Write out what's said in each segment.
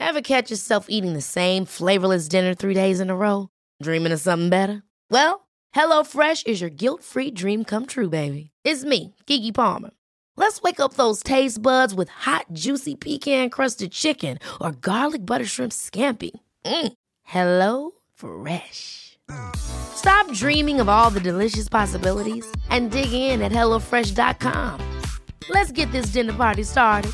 Ever catch yourself eating the same flavorless dinner 3 days in a row? Dreaming of something better? Well, HelloFresh is your guilt-free dream come true, baby. It's me, Keke Palmer. Let's wake up those taste buds with hot, juicy pecan-crusted chicken or garlic butter shrimp scampi. Hello Fresh. Stop dreaming of all the delicious possibilities and dig in at HelloFresh.com. Let's get this dinner party started.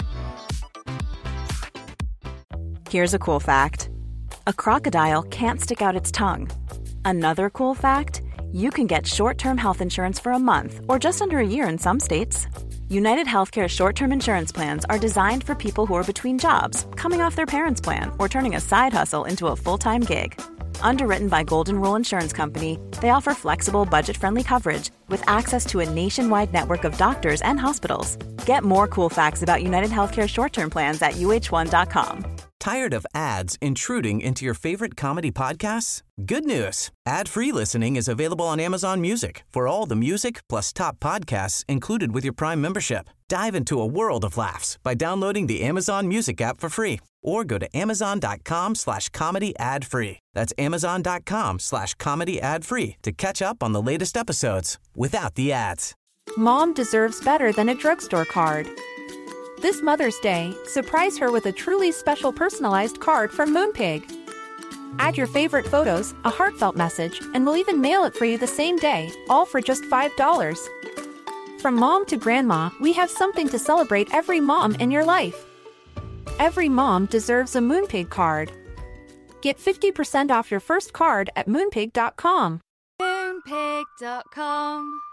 Here's a cool fact. A crocodile can't stick out its tongue. Another cool fact, you can get short-term health insurance for a month or just under a year in some states. United Healthcare short-term insurance plans are designed for people who are between jobs, coming off their parents' plan, or turning a side hustle into a full-time gig. Underwritten by Golden Rule Insurance Company, they offer flexible, budget-friendly coverage with access to a nationwide network of doctors and hospitals. Get more cool facts about United Healthcare short-term plans at uh1.com. Tired of ads intruding into your favorite comedy podcasts? Good news. Ad-free listening is available on Amazon Music for all the music plus top podcasts included with your Prime membership. Dive into a world of laughs by downloading the Amazon Music app for free or go to amazon.com/comedy ad-free. That's amazon.com/comedy ad-free to catch up on the latest episodes without the ads. Mom deserves better than a drugstore card. This Mother's Day, surprise her with a truly special personalized card from Moonpig. Add your favorite photos, a heartfelt message, and we'll even mail it for you the same day, all for just $5. From mom to grandma, we have something to celebrate every mom in your life. Every mom deserves a Moonpig card. Get 50% off your first card at Moonpig.com. Moonpig.com.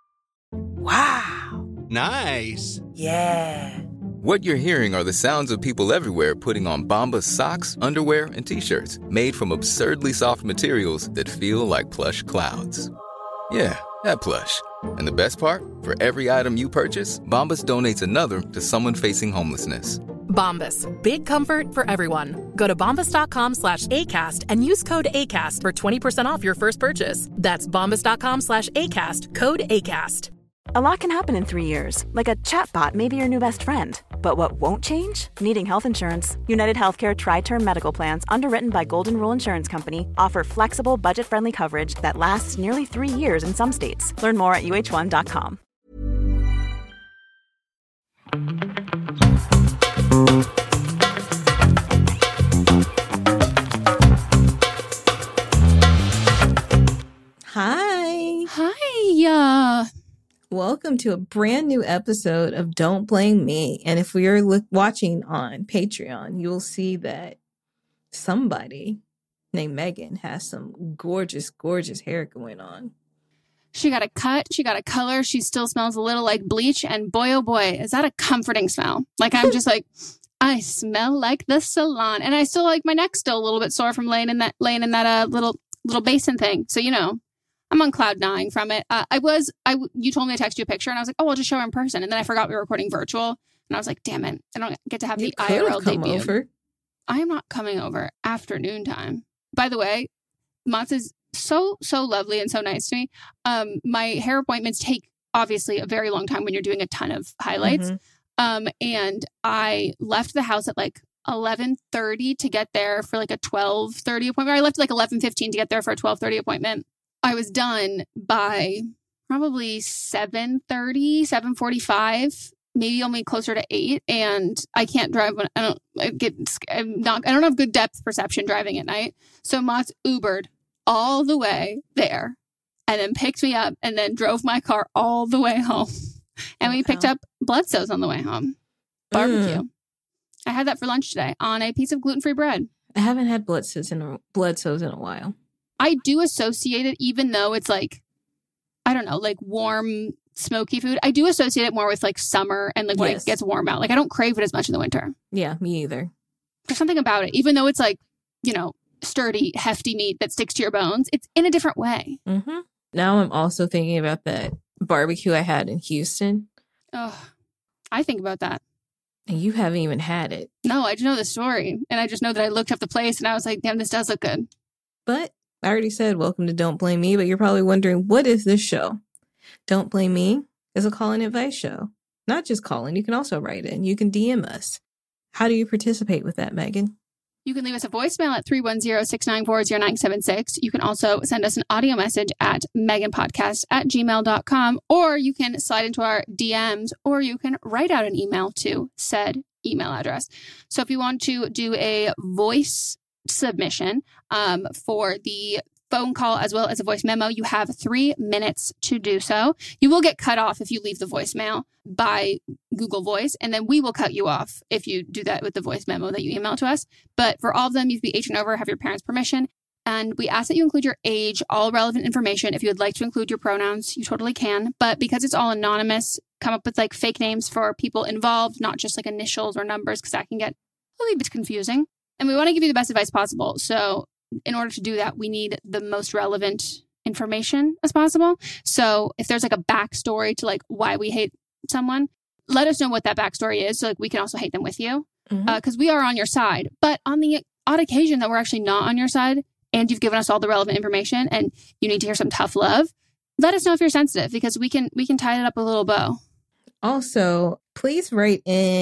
Wow. Nice. Yeah. What you're hearing are the sounds of people everywhere putting on Bombas socks, underwear, and T-shirts made from absurdly soft materials that feel like plush clouds. Yeah, that plush. And the best part? For every item you purchase, Bombas donates another to someone facing homelessness. Bombas. Big comfort for everyone. Go to bombas.com/ACAST and use code ACAST for 20% off your first purchase. That's bombas.com/ACAST. Code ACAST. A lot can happen in 3 years, like a chatbot may be your new best friend. But what won't change? Needing health insurance. United Healthcare Tri-Term Medical Plans, underwritten by Golden Rule Insurance Company, offer flexible, budget-friendly coverage that lasts nearly 3 years in some states. Learn more at uh1.com. Hi. Hi. Welcome to a brand new episode of Don't Blame Me. And if you're watching on Patreon, you'll see that somebody named Megan has some gorgeous, gorgeous hair going on. She got a cut. She got a color. She still smells a little like bleach. And boy, oh boy, is that a comforting smell. Like, I'm just like, I smell like the salon. And I still like my neck's still a little bit sore from laying in that little basin thing. So, you know, I'm on cloud 9 from it. You told me to text you a picture and I was like, oh, I'll just show her in person. And then I forgot we were recording virtual. And I was like, damn it. I don't get to have the IRL debut. Over. I am not coming over afternoon time. By the way, Mats is so lovely and so nice to me. My hair appointments take obviously a very long time when you're doing a ton of highlights. Mm-hmm. And I left the house at like 11:30 to get there for like a 12:30 appointment. I left like 11:15 to get there for a 12:30 appointment. I was done by probably 7:30, 7:45, maybe only closer to 8. And I can't drive when I don't have good depth perception driving at night. So Mats Ubered all the way there and then picked me up and then drove my car all the way home. And we picked up Bloodsoes on the way home. Barbecue. I had that for lunch today on a piece of gluten-free bread. I haven't had Bloodsoes in a while. I do associate it, even though it's like, I don't know, like warm, smoky food. I do associate it more with like summer and like when it gets warm out. Like I don't crave it as much in the winter. Yeah, me either. There's something about it, even though it's like, you know, sturdy, hefty meat that sticks to your bones. It's in a different way. Mm-hmm. Now I'm also thinking about that barbecue I had in Houston. Oh, I think about that. And you haven't even had it. No, I just know the story. And I just know that I looked up the place and I was like, damn, this does look good. But I already said, welcome to Don't Blame Me, but you're probably wondering, what is this show? Don't Blame Me is a call and advice show. Not just calling, you can also write in. You can DM us. How do you participate with that, Megan? You can leave us a voicemail at 310-694-0976. You can also send us an audio message at meganpodcast@gmail.com, or you can slide into our DMs, or you can write out an email to said email address. So if you want to do a voice submission for the phone call as well as a voice memo, you have 3 minutes to do so. You will get cut off if you leave the voicemail by Google Voice, and then we will cut you off if you do that with the voice memo that you email to us. But for all of them, you have to be 18 and over, have your parents' permission. And we ask that you include your age, all relevant information. If you would like to include your pronouns, you totally can. But because it's all anonymous, come up with like fake names for people involved, not just like initials or numbers, because that can get a little bit confusing. And we want to give you the best advice possible. So in order to do that, we need the most relevant information as possible. So if there's like a backstory to like why we hate someone, let us know what that backstory is. So like we can also hate them with you, because we are on your side. But on the odd occasion that we're actually not on your side and you've given us all the relevant information and you need to hear some tough love, let us know if you're sensitive, because we can tie it up with a little bow. Also, please write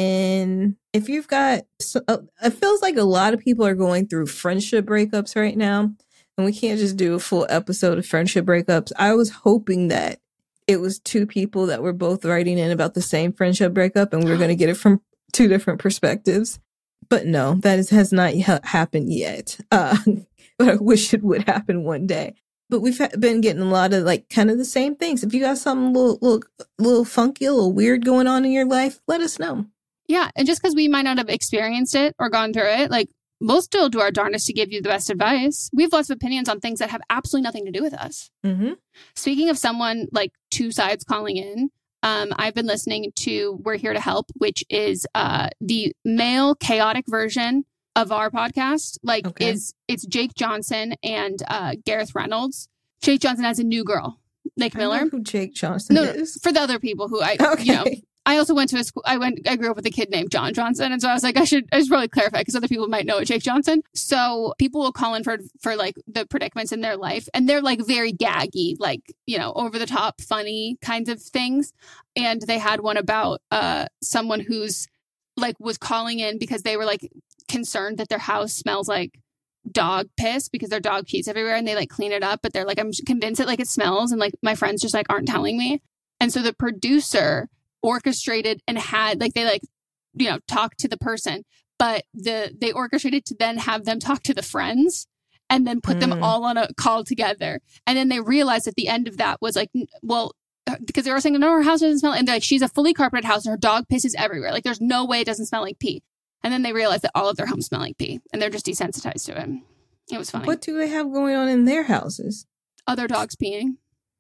in if you've got, it feels like a lot of people are going through friendship breakups right now, and we can't just do a full episode of friendship breakups. I was hoping that it was 2 people that were both writing in about the same friendship breakup, and we were going to get it from 2 different perspectives. But no, that has not happened yet. But I wish it would happen one day. But we've been getting a lot of like kind of the same things. If you got something little funky, a little weird going on in your life, let us know. Yeah. And just because we might not have experienced it or gone through it, like we'll still do our darndest to give you the best advice. We have lots of opinions on things that have absolutely nothing to do with us. Mm-hmm. Speaking of someone like 2 sides calling in, I've been listening to We're Here to Help, which is the male chaotic version of our podcast. Like it's Jake Johnson and Gareth Reynolds. Jake Johnson has a new girl, Nick Miller. I know who Jake Johnson is. For the other people who I also went to a school. I grew up with a kid named John Johnson, and so I was like, I should probably clarify because other people might know Jake Johnson. So people will call in for like the predicaments in their life, and they're like very gaggy, like over the top, funny kinds of things. And they had one about someone who's like was calling in because they were like concerned that their house smells like dog piss because their dog pees everywhere, and they like clean it up, but they're like, I'm convinced it like it smells, and like my friends just like aren't telling me. And so the producer orchestrated and had like they like talked to the person, but they orchestrated to then have them talk to the friends and then put them all on a call together. And then they realized at the end of that was like, well, because they were saying no, her house doesn't smell, and they're like, she's a fully carpeted house and her dog pisses everywhere, like there's no way it doesn't smell like pee. And then they realized that all of their homes smell like pee, and they're just desensitized to it. It was funny. What do they have going on in their houses? Other dogs peeing.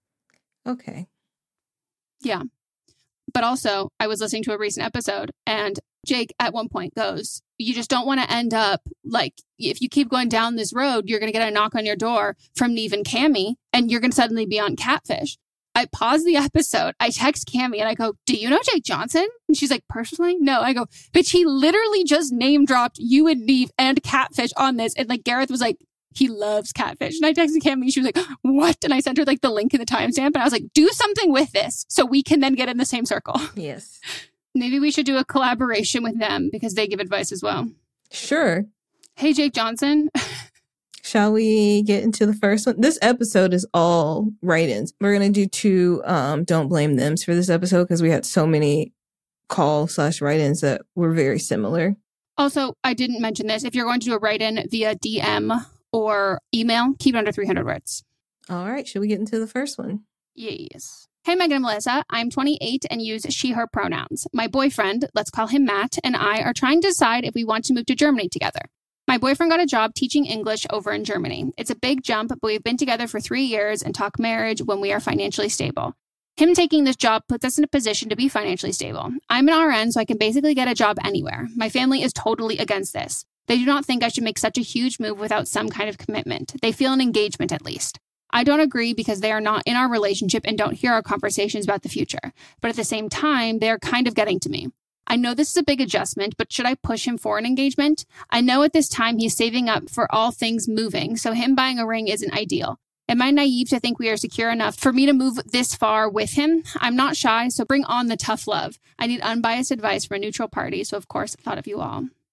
Okay. Yeah. But also, I was listening to a recent episode, and Jake at one point goes, you just don't want to end up like, if you keep going down this road, you're going to get a knock on your door from Neve and Cammie, and you're going to suddenly be on Catfish. I pause the episode. I text Cammie and I go, do you know Jake Johnson? And she's like, personally? No. I go, bitch, he literally just name dropped you and Neve and Catfish on this. And like Gareth was like, he loves Catfish. And I texted Cammie. She was like, what? And I sent her like the link and the timestamp. And I was like, do something with this so we can then get in the same circle. Yes. Maybe we should do a collaboration with them because they give advice as well. Sure. Hey, Jake Johnson. Shall we get into the first one? This episode is all write-ins. We're going to do 2 Don't Blame Thems for this episode because we had so many call/write-ins that were very similar. Also, I didn't mention this. If you're going to do a write-in via DM or email, keep it under 300 words. All right. Should we get into the first one? Yes. Hey, Megan and Melissa. I'm 28 and use she, her pronouns. My boyfriend, let's call him Matt, and I are trying to decide if we want to move to Germany together. My boyfriend got a job teaching English over in Germany. It's a big jump, but we've been together for 3 years and talk marriage when we are financially stable. Him taking this job puts us in a position to be financially stable. I'm an RN, so I can basically get a job anywhere. My family is totally against this. They do not think I should make such a huge move without some kind of commitment. They feel an engagement at least. I don't agree because they are not in our relationship and don't hear our conversations about the future. But at the same time, they are kind of getting to me. I know this is a big adjustment, but should I push him for an engagement? I know at this time he's saving up for all things moving, so him buying a ring isn't ideal. Am I naive to think we are secure enough for me to move this far with him? I'm not shy, so bring on the tough love. I need unbiased advice from a neutral party, so of course I thought of you all.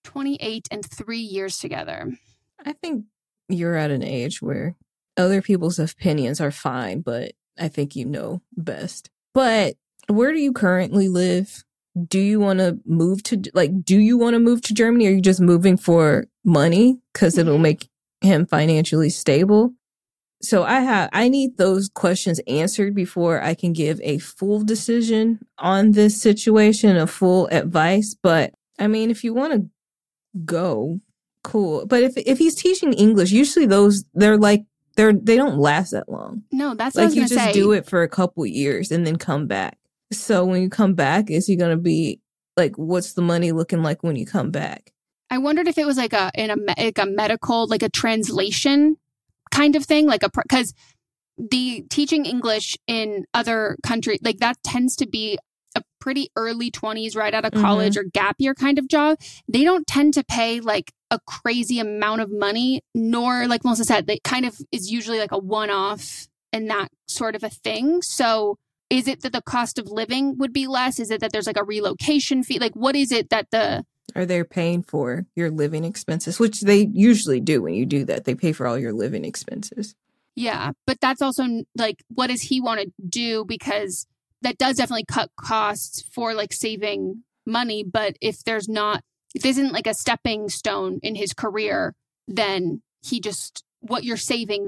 28 and 3 years together. I think you're at an age where other people's opinions are fine, but I think you know best. But where do you currently live? Do you want to move to Germany? Or are you just moving for money because it'll make him financially stable? So I need those questions answered before I can give a full decision on this situation, a full advice. But I mean, if you want to go, cool. But if he's teaching English, usually they don't last that long. No, that's what I was going to say. You just do it for a couple years and then come back. So when you come back, is he going to be like, what's the money looking like when you come back? I wondered if it was like a medical, like a translation kind of thing, because the teaching English in other countries, like that tends to be a pretty early 20s, right out of college or gap year kind of job. They don't tend to pay like a crazy amount of money, nor, like Melissa said, they kind of is usually like a one-off and that sort of a thing. So is it that the cost of living would be less? Is it that there's like a relocation fee? Like, what is it that Are they paying for your living expenses? Which they usually do when you do that. They pay for all your living expenses. Yeah, but that's also like, what does he want to do? Because that does definitely cut costs for like saving money. But if this isn't like a stepping stone in his career, then what you're saving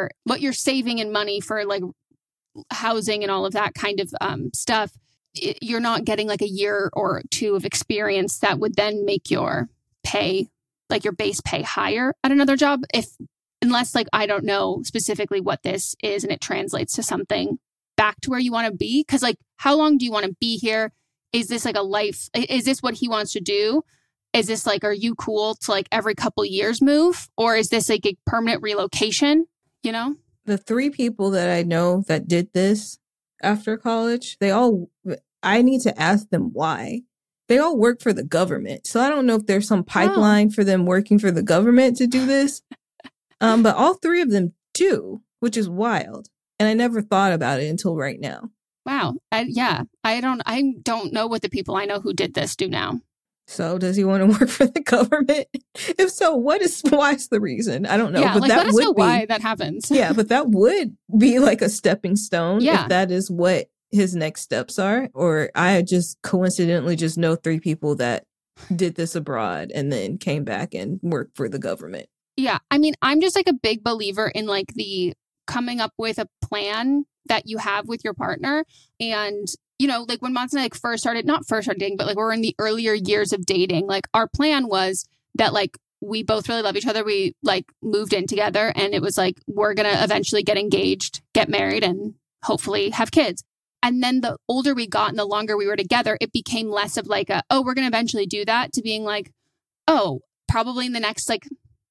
in money for like housing and all of that kind of stuff, you're not getting like a year or two of experience that would then make your pay, like your base pay, higher at another job. Unless like, I don't know specifically what this is and it translates to something back to where you want to be. Cause like, how long do you want to be here? Is this like a life? Is this what he wants to do? Is this like, are you cool to like every couple years move? Or is this like a permanent relocation? You know? The 3 people that I know that did this after college, I need to ask them why. They all work for the government. So I don't know if there's some pipeline for them working for the government to do this. But all 3 of them do, which is wild. And I never thought about it until right now. Wow. I don't know what the people I know who did this do now. So does he want to work for the government? If so, why is the reason? I don't know. Yeah, but like, that let us would know be, why that happens. Yeah, but that would be like a stepping stone if that is what his next steps are. Or I just coincidentally just know 3 people that did this abroad and then came back and worked for the government. Yeah. I mean, I'm just like a big believer in like the coming up with a plan that you have with your partner. And, you know, like when Mons and I like not first started dating, but like we're in the earlier years of dating, like our plan was that like we both really love each other. We like moved in together and it was like, we're going to eventually get engaged, get married and hopefully have kids. And then the older we got and the longer we were together, it became less of like we're going to eventually do that, to being like, oh, probably in the next like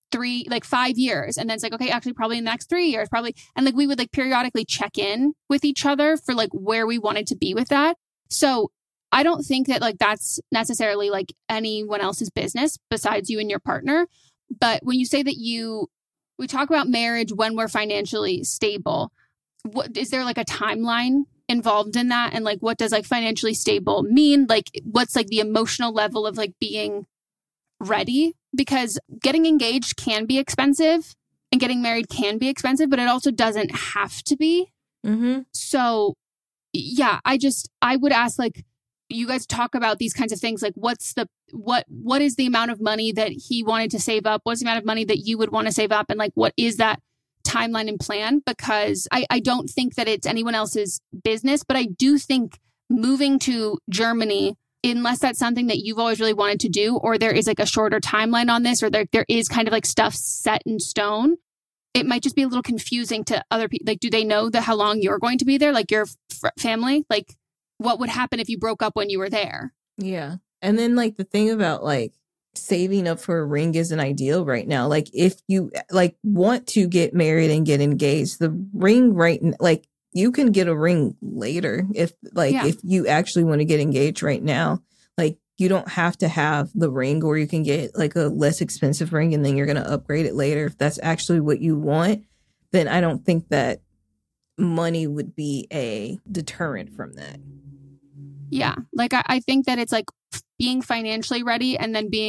5 years. And then it's like, okay, actually probably in the next 3 years, probably. And like, we would like periodically check in with each other for like where we wanted to be with that. So I don't think that like that's necessarily like anyone else's business besides you and your partner. But when you say that we talk about marriage when we're financially stable, what is there like a timeline involved in that? And like, what does like financially stable mean? Like, what's like the emotional level of like being ready? Because getting engaged can be expensive and getting married can be expensive, but it also doesn't have to be. Mm-hmm. So yeah, I would ask, like, you guys talk about these kinds of things, like what is the amount of money that he wanted to save up? What's the amount of money that you would want to save up? And like, what is that timeline and plan? Because I don't think that it's anyone else's business, but I do think moving to Germany, unless that's something that you've always really wanted to do, or there is like a shorter timeline on this, or there is kind of like stuff set in stone, it might just be a little confusing to other people. Like, do they know how long you're going to be there? Like your family? Like, what would happen if you broke up when you were there? Yeah. And then like the thing about like saving up for a ring isn't ideal right now. Like if you like want to get married and get engaged, the ring like you can get a ring later if you actually want to get engaged right now. Like you don't have to have the ring, or you can get like a less expensive ring and then you're going to upgrade it later. If that's actually what you want, then I don't think that money would be a deterrent from that. Yeah. Like I think that it's like being financially ready and then being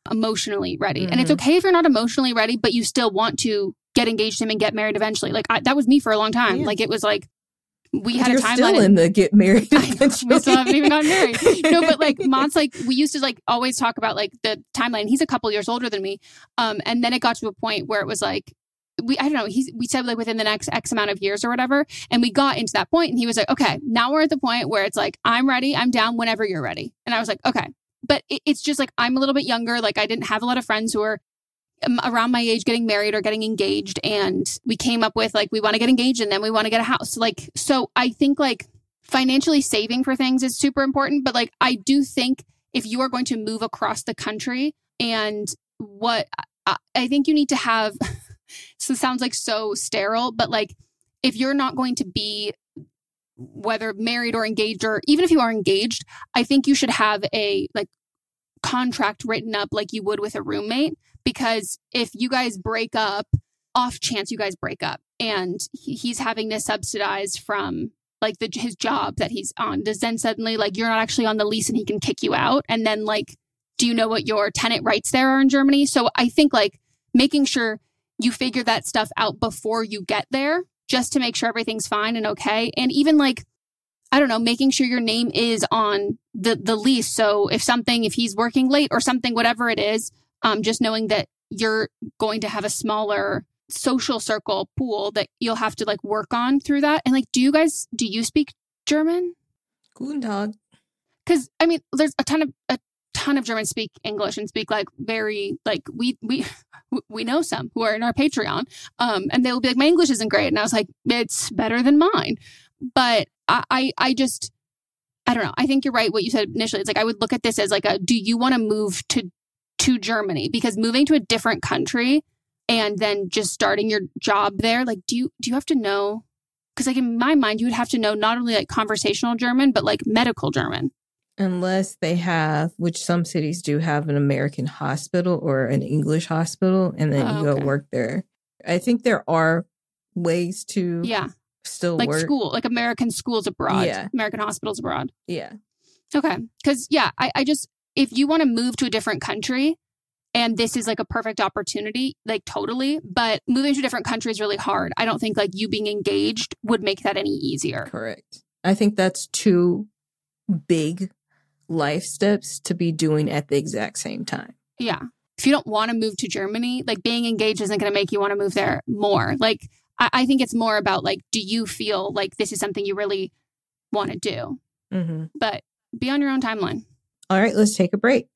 emotionally ready. And it's okay if you're not emotionally ready, but you still want to get engaged to him and get married eventually. Like that was me for a long time. Like it was like, we had a timeline. Still in the get married. We still haven't even gotten married. No, but like Mott's like, we used to like always talk about like the timeline. He's a couple years older than me. And then it got to a point where it was like, we said like within the next X amount of years or whatever. And we got into that point and he was like, okay, now we're at the point where it's like, I'm ready. I'm down whenever you're ready. And I was like, okay. But it's just like, I'm a little bit younger. Like I didn't have a lot of friends who are around my age getting married or getting engaged. And we came up with like, we want to get engaged and then we want to get a house. Like, so I think like financially saving for things is super important. But like, I do think if you are going to move across the country and what I think you need to have, so it sounds like so sterile, but like, if you're not going to be whether married or engaged, or even if you are engaged, I think you should have a like contract written up like you would with a roommate. Because if you guys break up, off chance you guys break up and he's having to subsidize from like his job that he's on, does then suddenly like you're not actually on the lease and he can kick you out? And then like, do you know what your tenant rights there are in Germany? So I think like making sure you figure that stuff out before you get there, just to make sure everything's fine and okay. And even like, I don't know, making sure your name is on the lease. So if he's working late or something, whatever it is, just knowing that you're going to have a smaller social circle pool that you'll have to like work on through that. And like, do you speak German? Guten Tag. Because I mean, there's a ton of Germans speak English and speak like very like we know some who are in our Patreon, and they'll be like, my English isn't great, and I was like, it's better than mine. But I don't know. I think you're right. What you said initially, it's like I would look at this as like do you want to move to Germany? Because moving to a different country and then just starting your job there, like do you have to know? Because like in my mind, you would have to know not only like conversational German, but like medical German. Unless they have, which some cities do have, an American hospital or an English hospital, and then you go work there. I think there are ways to still like work. School, like American schools abroad, American hospitals abroad. Yeah. Okay. Because I just, if you want to move to a different country and this is like a perfect opportunity, like totally, but moving to a different country is really hard. I don't think like you being engaged would make that any easier. Correct. I think that's two big life steps to be doing at the exact same time. Yeah. If you don't want to move to Germany, like being engaged isn't going to make you want to move there more. Like, I think it's more about like, do you feel like this is something you really want to do? Mm-hmm. But be on your own timeline. All right, let's take a break.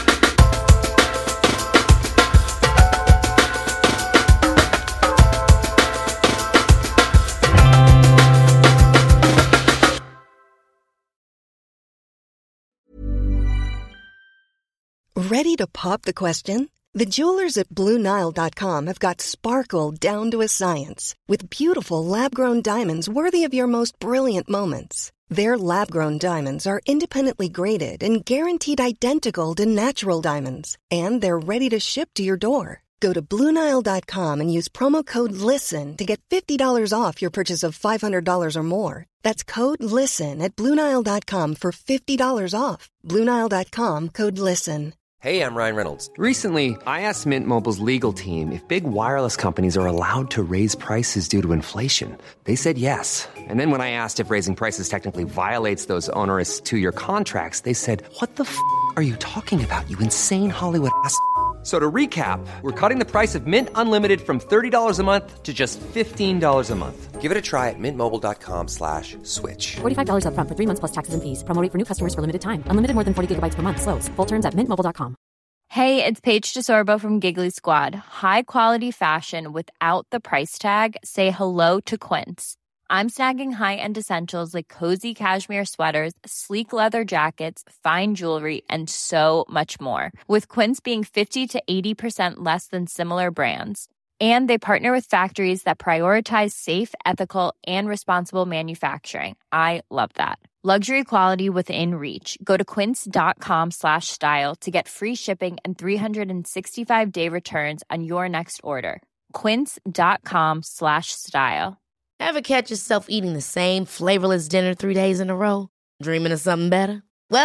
Ready to pop the question? The jewelers at BlueNile.com have got sparkle down to a science with beautiful lab-grown diamonds worthy of your most brilliant moments. Their lab-grown diamonds are independently graded and guaranteed identical to natural diamonds, and they're ready to ship to your door. Go to BlueNile.com and use promo code LISTEN to get $50 off your purchase of $500 or more. That's code LISTEN at BlueNile.com for $50 off. BlueNile.com, code LISTEN. Hey, I'm Ryan Reynolds. Recently, I asked Mint Mobile's legal team if big wireless companies are allowed to raise prices due to inflation. They said yes. And then when I asked if raising prices technically violates those onerous 2-year contracts, they said, what the f*** are you talking about, you insane Hollywood ass f- So to recap, we're cutting the price of Mint Unlimited from $30 a month to just $15 a month. Give it a try at mintmobile.com/switch. $45 up front for 3 months plus taxes and fees. Promo rate for new customers for limited time. Unlimited more than 40 gigabytes per month. Slows full terms at mintmobile.com. Hey, it's Paige DeSorbo from Giggly Squad. High quality fashion without the price tag. Say hello to Quince. I'm snagging high-end essentials like cozy cashmere sweaters, sleek leather jackets, fine jewelry, and so much more. With Quince being 50 to 80% less than similar brands. And they partner with factories that prioritize safe, ethical, and responsible manufacturing. I love that. Luxury quality within reach. Go to quince.com/style to get free shipping and 365-day returns on your next order. Quince.com/style. Ever catch yourself eating the same flavorless dinner 3 days in a row? Dreaming of something better? Well,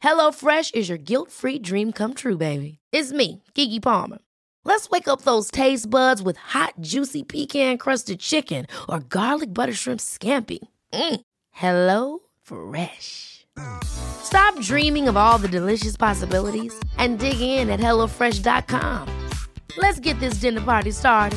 HelloFresh is your guilt-free dream come true, baby. It's me, Keke Palmer. Let's wake up those taste buds with hot, juicy pecan-crusted chicken or garlic butter shrimp scampi. Hello Fresh. Stop dreaming of all the delicious possibilities and dig in at HelloFresh.com. Let's get this dinner party started.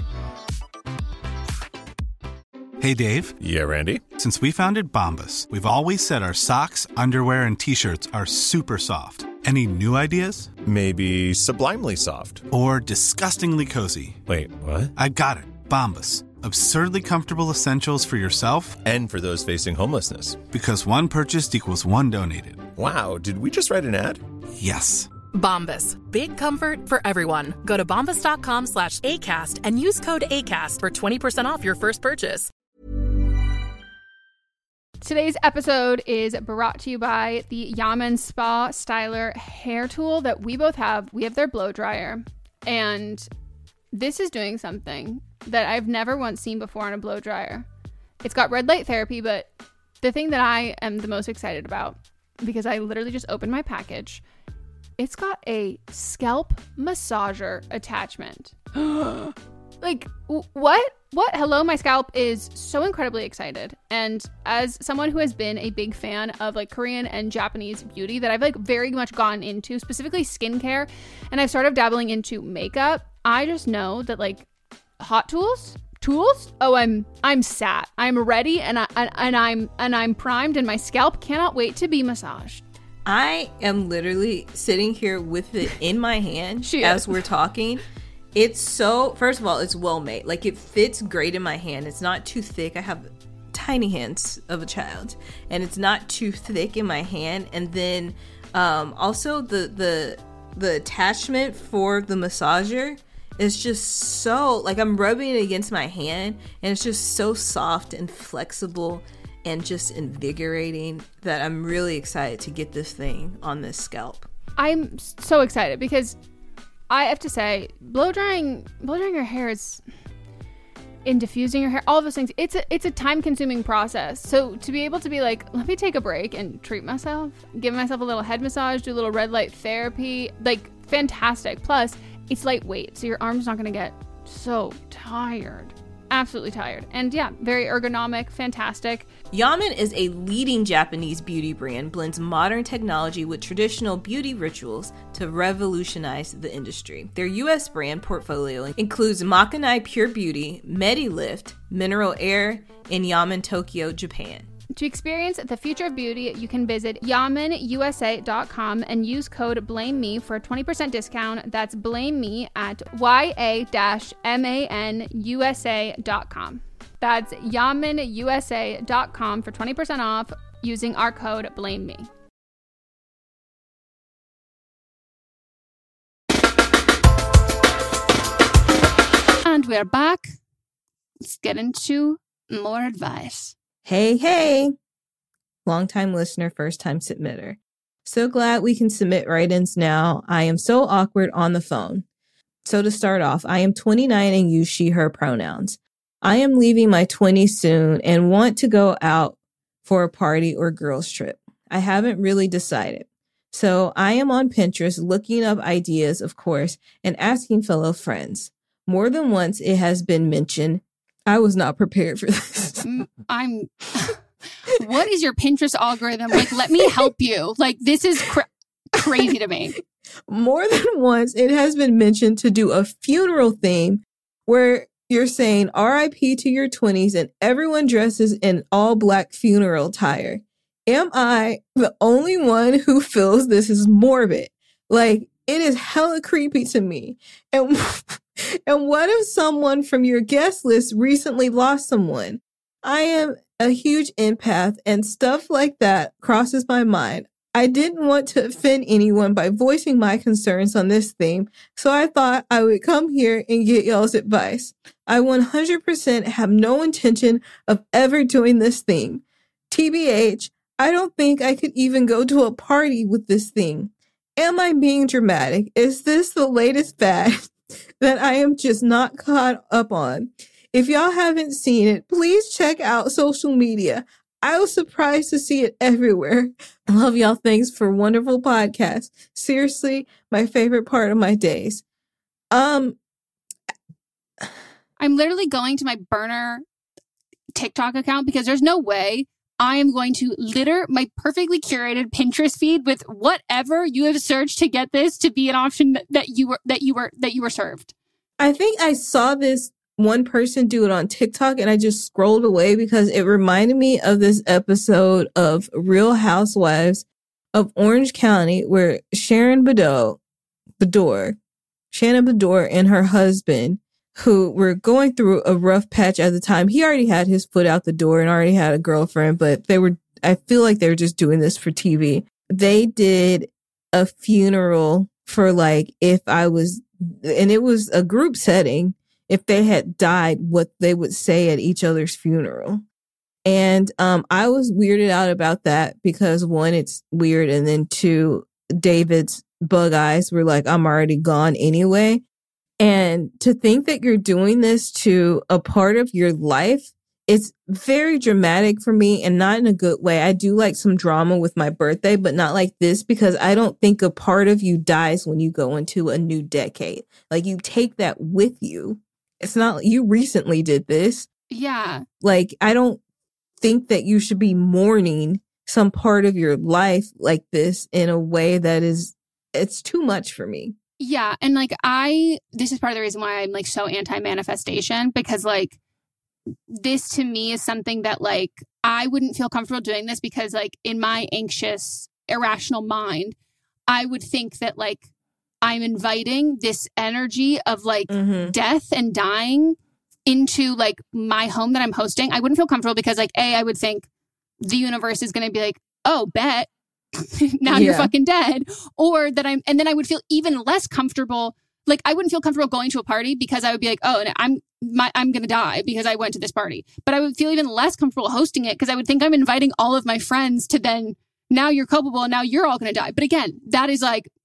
Hey, Dave. Yeah, Randy. Since we founded Bombas, we've always said our socks, underwear, and T-shirts are super soft. Any new ideas? Maybe sublimely soft. Or disgustingly cozy. Wait, what? I got it. Bombas. Absurdly comfortable essentials for yourself and for those facing homelessness. Because one purchased equals one donated. Wow, did we just write an ad? Yes. Bombas. Big comfort for everyone. Go to bombas.com/ACAST and use code ACAST for 20% off your first purchase. Today's episode is brought to you by the Yaman Spa Styler hair tool that we both have. We have their blow dryer, and this is doing something that I've never once seen before on a blow dryer. It's got red light therapy, but the thing that I am the most excited about, because I literally just opened my package, it's got a scalp massager attachment. Like, what? Hello, my scalp is so incredibly excited. And as someone who has been a big fan of like Korean and Japanese beauty that I've like very much gone into, specifically skincare, and I've started dabbling into makeup, I just know that like hot tools. Oh, I'm sat. I'm ready, and I'm primed, and my scalp cannot wait to be massaged. I am literally sitting here with it in my hand as we're talking. It's so, first of all, it's well made. Like, it fits great in my hand. It's not too thick. I have tiny hands of a child, and it's not too thick in my hand. And then also the attachment for the massager is just so, like, I'm rubbing it against my hand, and it's just so soft and flexible and just invigorating that I'm really excited to get this thing on this scalp. I'm so excited because I have to say, blow drying your hair is, in diffusing your hair, all of those things, it's a time-consuming process. So to be able to be like, let me take a break and treat myself, give myself a little head massage, do a little red light therapy, like, fantastic. Plus, it's lightweight, so your arm's not going to get so tired. Absolutely tired. And yeah, very ergonomic, fantastic. Yaman is a leading Japanese beauty brand, blends modern technology with traditional beauty rituals to revolutionize the industry. Their U.S. brand portfolio includes Makanai Pure Beauty, MediLift, Mineral Air, and Yaman Tokyo, Japan. To experience the future of beauty, you can visit YamanUSA.com and use code BLAMEME for a 20% discount. That's BLAMEME at YA-MANUSA.com. That's YamanUSA.com for 20% off using our code BLAMEME. And we're back. Let's get into more advice. Hey, long-time listener, first-time submitter. So glad we can submit write-ins now. I am so awkward on the phone. So to start off, I am 29 and use she, her pronouns. I am leaving my 20s soon and want to go out for a party or girls trip. I haven't really decided. So I am on Pinterest looking up ideas, of course, and asking fellow friends. More than once it has been mentioned. I was not prepared for this. What is your Pinterest algorithm? Like, let me help you. Like, this is crazy to me. More than once, it has been mentioned to do a funeral theme where you're saying RIP to your 20s and everyone dresses in all black funeral attire. Am I the only one who feels this is morbid? Like, it is hella creepy to me. And what if someone from your guest list recently lost someone? I am a huge empath and stuff like that crosses my mind. I didn't want to offend anyone by voicing my concerns on this theme, so I thought I would come here and get y'all's advice. I 100% have no intention of ever doing this theme. TBH, I don't think I could even go to a party with this thing. Am I being dramatic? Is this the latest fad that I am just not caught up on? If y'all haven't seen it, please check out social media. I was surprised to see it everywhere. I love y'all. Thanks for wonderful podcasts. Seriously, my favorite part of my days. I'm literally going to my burner TikTok account because there's no way I am going to litter my perfectly curated Pinterest feed with whatever you have searched to get this to be an option that you were served. I think I saw this one person do it on TikTok and I just scrolled away because it reminded me of this episode of Real Housewives of Orange County where Shannon Beador and her husband, who were going through a rough patch at the time. He already had his foot out the door and already had a girlfriend, but I feel like they were just doing this for TV. They did a funeral for like, and it was a group setting, if they had died, what they would say at each other's funeral. And I was weirded out about that because one, it's weird. And then two, David's bug eyes were like, I'm already gone anyway. And to think that you're doing this to a part of your life, it's very dramatic for me and not in a good way. I do like some drama with my birthday, but not like this because I don't think a part of you dies when you go into a new decade. Like you take that with you. It's not, you recently did this. Yeah. Like, I don't think that you should be mourning some part of your life like this in a way that it's too much for me. Yeah. And like, this is part of the reason why I'm like so anti-manifestation because like, this to me is something that like, I wouldn't feel comfortable doing this because like in my anxious, irrational mind, I would think that like, I'm inviting this energy of like death and dying into like my home that I'm hosting. I wouldn't feel comfortable because like, I would think the universe is going to be like, oh, bet now you're fucking dead. Or that and then I would feel even less comfortable. Like I wouldn't feel comfortable going to a party because I would be like, oh, I'm going to die because I went to this party. But I would feel even less comfortable hosting it because I would think I'm inviting all of my friends to then now you're culpable and now you're all going to die. But again, that is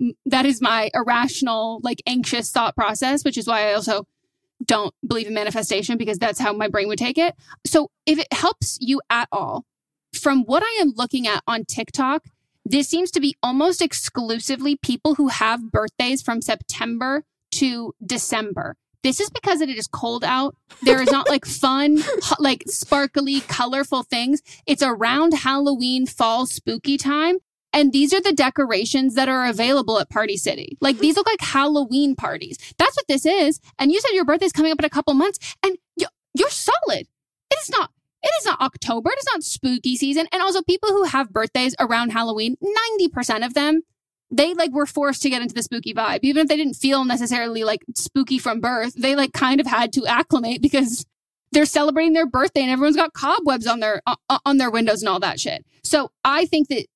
my irrational, like anxious thought process, which is why I also don't believe in manifestation because that's how my brain would take it. So if it helps you at all, from what I am looking at on TikTok, this seems to be almost exclusively people who have birthdays from September to December. This is because it is cold out. There is not like fun, like sparkly, colorful things. It's around Halloween, fall, spooky time. And these are the decorations that are available at Party City. Like these look like Halloween parties. That's what this is. And you said your birthday's coming up in a couple months and you're solid. It is not October. It is not spooky season. And also people who have birthdays around Halloween, 90% of them, they like were forced to get into the spooky vibe. Even if they didn't feel necessarily like spooky from birth, they like kind of had to acclimate because they're celebrating their birthday and everyone's got cobwebs on their windows and all that shit. So I think that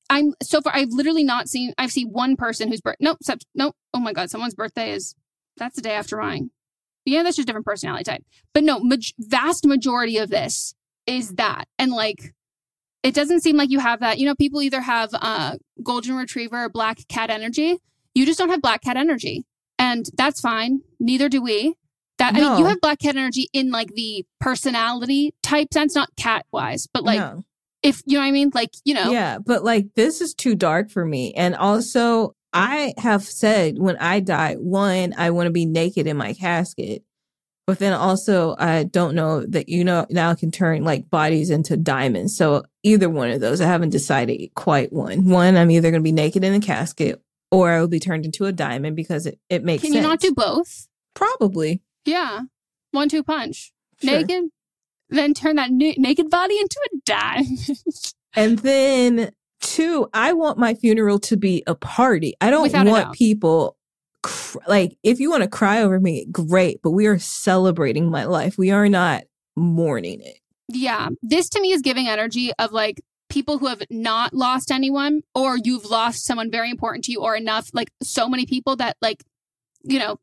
I've literally not seen, I've seen one person whose no. Oh my God. Someone's birthday that's the day after mine. Yeah, that's just a different personality type. But no, vast majority of this is that. And like, it doesn't seem like you have that. You know, people either have golden retriever or black cat energy. You just don't have black cat energy. And that's fine. Neither do we. I mean, you have black cat energy in like the personality type sense, not cat wise, but like if you know what I mean? Like, you know. Yeah, but like this is too dark for me. And also I have said when I die, one, I want to be naked in my casket. But then also, I don't know that, you know, now can turn like bodies into diamonds. So either one of those, I haven't decided quite one. One, I'm either going to be naked in a casket or I will be turned into a diamond because it makes sense. Can you not do both? Probably. Yeah. 1-2 punch. Sure. Naked, then turn that naked body into a diamond. And then two, I want my funeral to be a party. I don't want people... Like, if you want to cry over me, great. But we are celebrating my life. We are not mourning it. Yeah. This to me is giving energy of like people who have not lost anyone or you've lost someone very important to you or enough, like so many people that like, you know,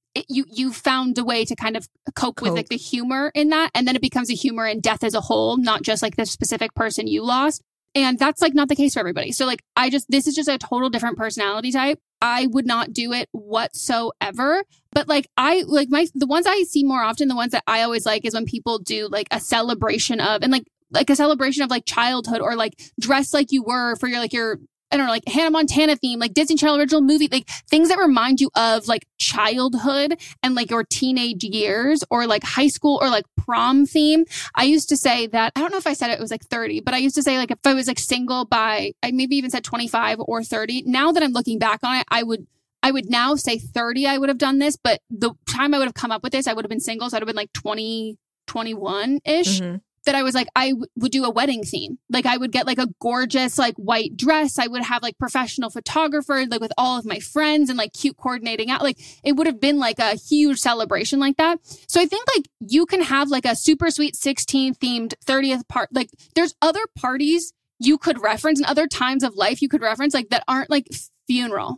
you found a way to kind of cope with like the humor in that. And then it becomes a humor in death as a whole, not just like the specific person you lost. And that's like not the case for everybody. So like, this is just a total different personality type. I would not do it whatsoever. But like, the ones I see more often, the ones that I always like is when people do like a celebration of, and like like a celebration of like childhood, or like dress like you were for your I don't know, like Hannah Montana theme, like Disney Channel original movie, like things that remind you of like childhood and like your teenage years, or like high school, or like prom theme. I used to say that, I don't know if I said it was like 30, but I used to say like if I was like single by, I maybe even said 25 or 30. Now that I'm looking back on it, I would now say 30 I would have done this, but the time I would have come up with this, I would have been single. So I would have been like 20, 21-ish. Mm-hmm. That I was like, I would do a wedding theme. Like I would get like a gorgeous like white dress. I would have like professional photographer, like with all of my friends, and like cute coordinating out. Like it would have been like a huge celebration like that. So I think like you can have like a super sweet 16 themed 30th part. Like there's other parties you could reference and other times of life you could reference, like that aren't like funeral.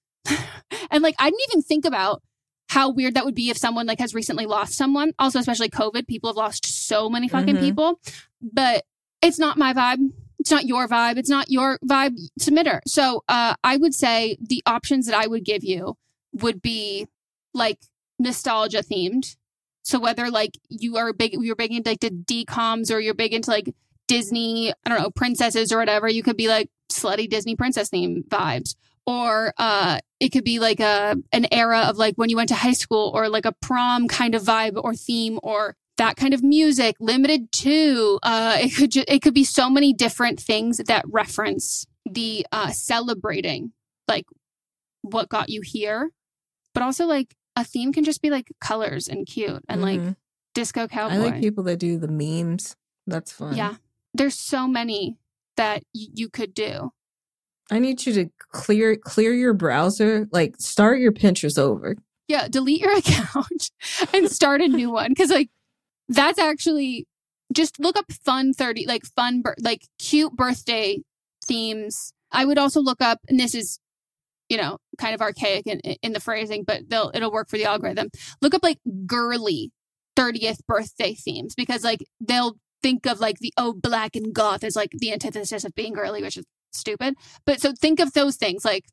And like I didn't even think about how weird that would be if someone like has recently lost someone. Also, especially COVID, people have lost so many fucking people. But it's not my vibe. It's not your vibe. It's not your vibe, submitter. So I would say the options that I would give you would be like nostalgia themed. So whether like you're big into like the DComs, or you're big into like Disney, I don't know, princesses or whatever, you could be like slutty Disney princess theme vibes. Or it could be like an era of like when you went to high school, or like a prom kind of vibe or theme, or that kind of music. Limited to it could be so many different things that reference the celebrating like what got you here. But also like a theme can just be like colors and cute and like disco cowboy. I like people that do the memes. That's fun. Yeah, there's so many that you could do. I need you to clear your browser, like start your Pinterest over. Yeah, delete your account and start a new one. Because like that's actually, just look up fun 30, like fun, like cute birthday themes. I would also look up, and this is, you know, kind of archaic in the phrasing, but it'll work for the algorithm. Look up like girly 30th birthday themes, because like they'll think of like the black and goth as like the antithesis of being girly, which is stupid. But so think of those things, like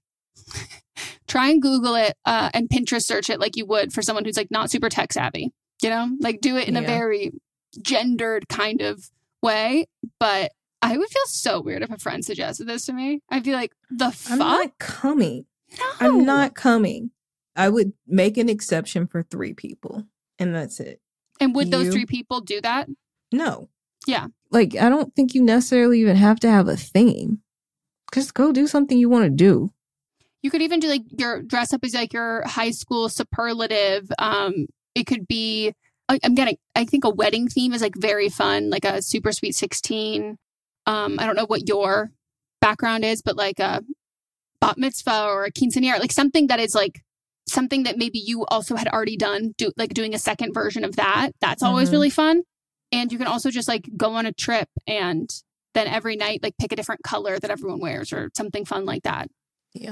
try and Google it and Pinterest search it like you would for someone who's like not super tech savvy, you know, like do it in a very gendered kind of way. But I would feel so weird if a friend suggested this to me. I'd be like, the fuck? I'm not coming. No. I'm not coming. I would make an exception for 3 people, and that's it. And would those 3 people do that? No. Yeah. Like, I don't think you necessarily even have to have a theme. Just go do something you want to do. You could even do like your dress up as like your high school superlative. It could be, I think a wedding theme is like very fun, like a super sweet 16. I don't know what your background is, but like a bat mitzvah or a quinceanera, like something that is like something that maybe you also had already done, doing a second version of that. That's always really fun. And you can also just like go on a trip and then every night, like pick a different color that everyone wears or something fun like that. Yeah.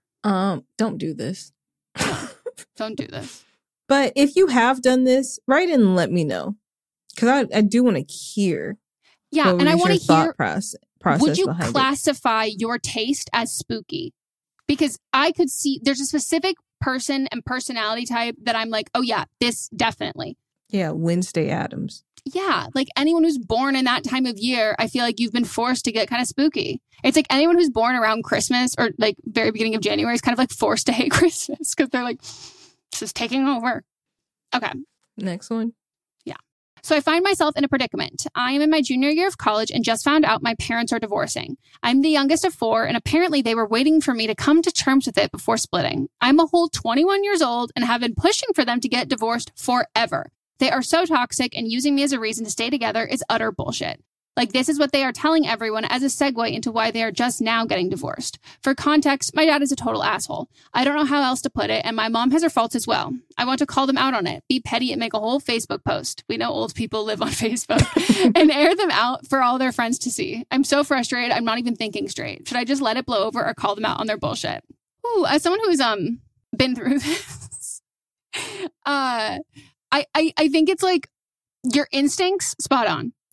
Don't do this. No, don't do this. But if you have done this, write in and let me know. Because I do want to hear. Yeah, and I want to hear, process would you classify your taste as spooky? Because I could see there's a specific person and personality type that I'm like, oh yeah, this definitely. Yeah, Wednesday Addams. Yeah, like anyone who's born in that time of year, I feel like you've been forced to get kind of spooky. It's like anyone who's born around Christmas or like very beginning of January is kind of like forced to hate Christmas because they're like, this is taking over. Okay. Next one. Yeah. So I find myself in a predicament. I am in my junior year of college and just found out my parents are divorcing. I'm the youngest of 4, and apparently they were waiting for me to come to terms with it before splitting. I'm a whole 21 years old and have been pushing for them to get divorced forever. They are so toxic, and using me as a reason to stay together is utter bullshit. Like, this is what they are telling everyone as a segue into why they are just now getting divorced. For context, my dad is a total asshole. I don't know how else to put it, and my mom has her faults as well. I want to call them out on it, be petty, and make a whole Facebook post. We know old people live on Facebook. And air them out for all their friends to see. I'm so frustrated, I'm not even thinking straight. Should I just let it blow over or call them out on their bullshit? Ooh, as someone who's been through this, I think it's like your instincts, spot on.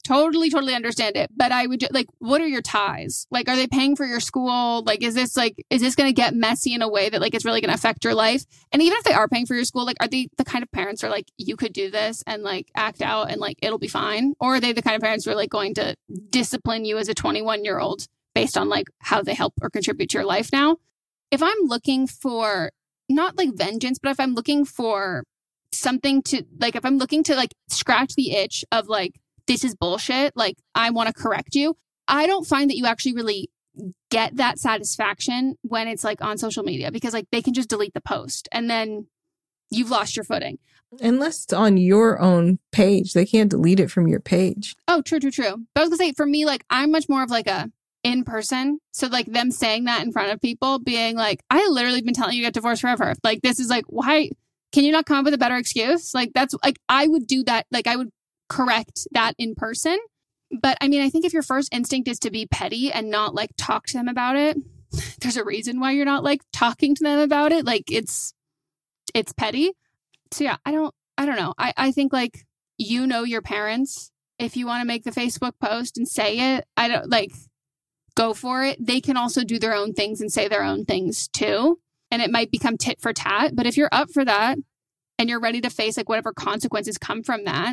totally understand it. But I would like, what are your ties? Like, are they paying for your school? Like, is this going to get messy in a way that like it's really going to affect your life? And even if they are paying for your school, like, are they the kind of parents who are like, you could do this and like act out and like it'll be fine? Or are they the kind of parents who are like going to discipline you as a 21-year-old based on like how they help or contribute to your life now? If I'm looking for not like vengeance, but if I'm looking for something to like, if I'm looking to like scratch the itch of like, this is bullshit, like I want to correct you, I don't find that you actually really get that satisfaction when it's like on social media, because like they can just delete the post and then you've lost your footing. Unless it's on your own page, they can't delete it from your page. Oh, true. But I was gonna say, for me, like I'm much more of like a in person. So like them saying that in front of people, being like, I literally been telling you to get divorced forever. Like, this is like, why can you not come up with a better excuse? Like, that's like, I would do that. Like, I would correct that in person. But I mean, I think if your first instinct is to be petty and not like talk to them about it, there's a reason why you're not like talking to them about it. Like it's petty. So yeah, I don't know. I think like, you know, your parents, if you want to make the Facebook post and say it, I don't like, go for it. They can also do their own things and say their own things too. And it might become tit for tat. But if you're up for that and you're ready to face like whatever consequences come from that,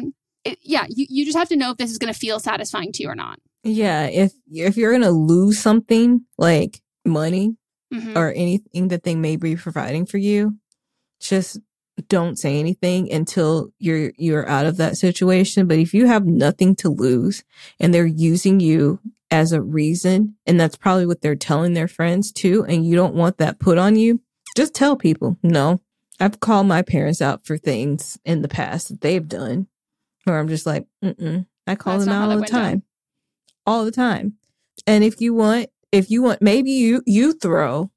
you just have to know if this is going to feel satisfying to you or not. Yeah. If you're going to lose something like money or anything that they may be providing for you, just don't say anything until you're out of that situation. But if you have nothing to lose and they're using you as a reason, and that's probably what they're telling their friends too, and you don't want that put on you, just tell people. No, I've called my parents out for things in the past that they've done where I'm just like, I call them out all the time. And if you want, maybe you throw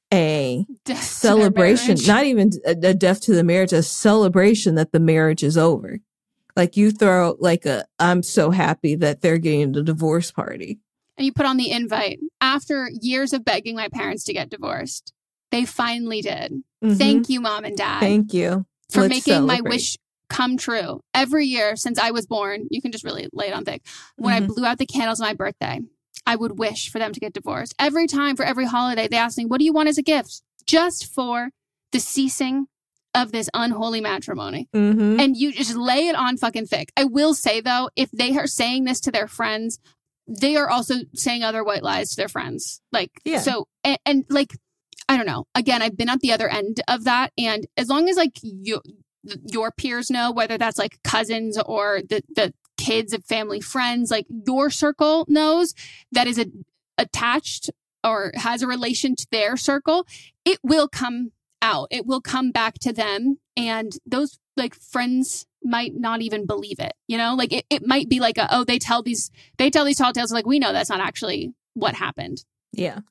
a celebration, not even a death to the marriage, a celebration that the marriage is over. Like you throw like I'm so happy that they're getting the divorce party. And you put on the invite. After years of begging my parents to get divorced, they finally did. Thank you, Mom and Dad. Thank you. For making my wish come true. Every year since I was born, you can just really lay it on thick. When I blew out the candles on my birthday, I would wish for them to get divorced. Every time, for every holiday, they asked me, what do you want as a gift? Just for the ceasing of this unholy matrimony. And you just lay it on fucking thick. I will say, though, if they are saying this to their friends, they are also saying other white lies to their friends. Like, so, and like, I don't know. Again, I've been at the other end of that. And as long as like your peers know, whether that's like cousins or the kids of family friends, like your circle knows that is attached or has a relation to their circle, it will come out. It will come back to them. And those like friends might not even believe it, you know, like it might be like they tell these tall tales. Like, we know that's not actually what happened. Yeah.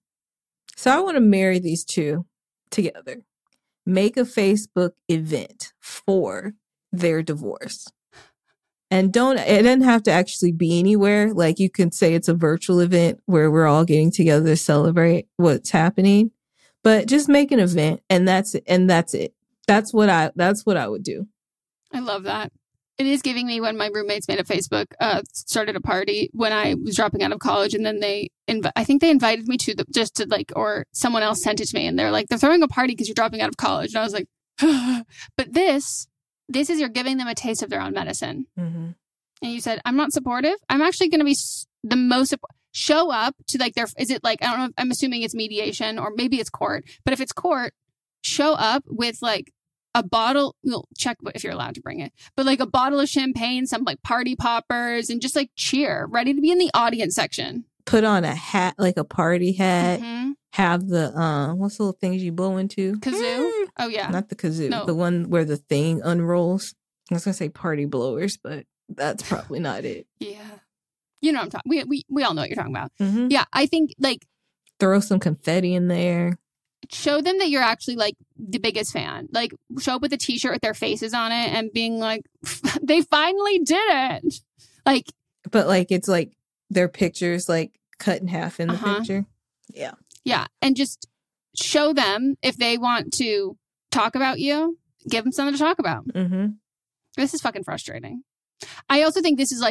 So I want to marry these two together. Make a Facebook event for their divorce. And it doesn't have to actually be anywhere. Like, you can say it's a virtual event where we're all getting together to celebrate what's happening. But just make an event, and that's it. That's what I would do. I love that. It is giving me when my roommates made a Facebook, started a party when I was dropping out of college, and then I think they invited me to or someone else sent it to me, and they're like, they're throwing a party because you're dropping out of college, and I was like, but this is, you're giving them a taste of their own medicine. And you said, I'm not supportive. I'm actually going to be the most show up to like is it like, I don't know, I'm assuming it's mediation or maybe it's court, but if it's court, show up with like a bottle, we'll check if you're allowed to bring it, but like a bottle of champagne, some like party poppers, and just like cheer, ready to be in the audience section. Put on a hat, like a party hat. Have the, what's the little things you blow into? Kazoo? Oh, yeah. Not the kazoo. No. The one where the thing unrolls. I was going to say party blowers, but that's probably not it. Yeah. You know what I'm talking. We all know what you're talking about. Yeah, I think like throw some confetti in there. Show them that you're actually like the biggest fan. Like, show up with a t-shirt with their faces on it and being like, they finally did it. Like, but like it's like their pictures like cut in half in the picture. Yeah. Yeah, and just show them if they want to talk about you, give them something to talk about. This is fucking frustrating. I also think this is like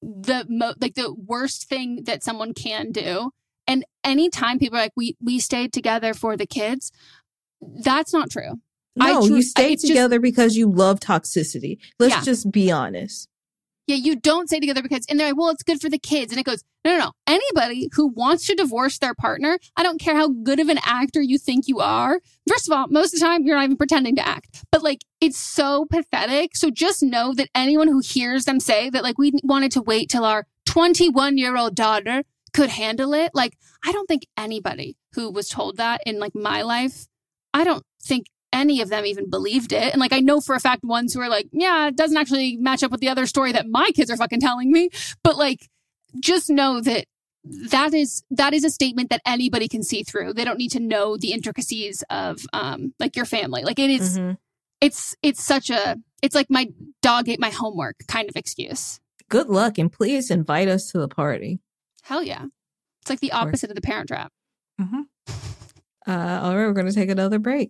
the worst thing that someone can do. And anytime people are like, we stayed together for the kids, that's not true. No, you stayed together because you love toxicity. Let's just be honest. Yeah, you don't stay together because, and they're like, well, it's good for the kids. And it goes, no. Anybody who wants to divorce their partner, I don't care how good of an actor you think you are. First of all, most of the time, you're not even pretending to act. But like, it's so pathetic. So just know that anyone who hears them say that, like, we wanted to wait till our 21-year-old daughter could handle it. Like, I don't think anybody who was told that in like my life, I don't think any of them even believed it. And like, I know for a fact ones who are like, yeah, it doesn't actually match up with the other story that my kids are fucking telling me. But like, just know that is a statement that anybody can see through. They don't need to know the intricacies of like your family. Like it is, it's like my dog ate my homework kind of excuse. Good luck, and please invite us to the party. Hell yeah. It's like the opposite of the Parent Trap. Mm-hmm. All right, we're going to take another break.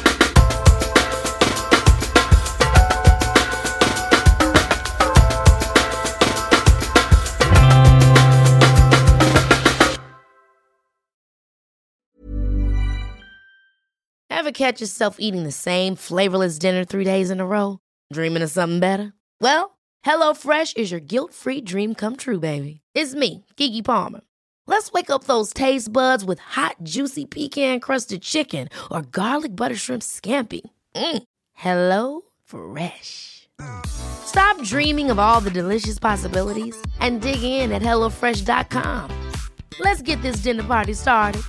Ever catch yourself eating the same flavorless dinner 3 days in a row? Dreaming of something better? Well, HelloFresh is your guilt-free dream come true, baby. It's me, Keke Palmer. Let's wake up those taste buds with hot, juicy pecan-crusted chicken or garlic butter shrimp scampi. Hello Fresh. Stop dreaming of all the delicious possibilities and dig in at HelloFresh.com. Let's get this dinner party started.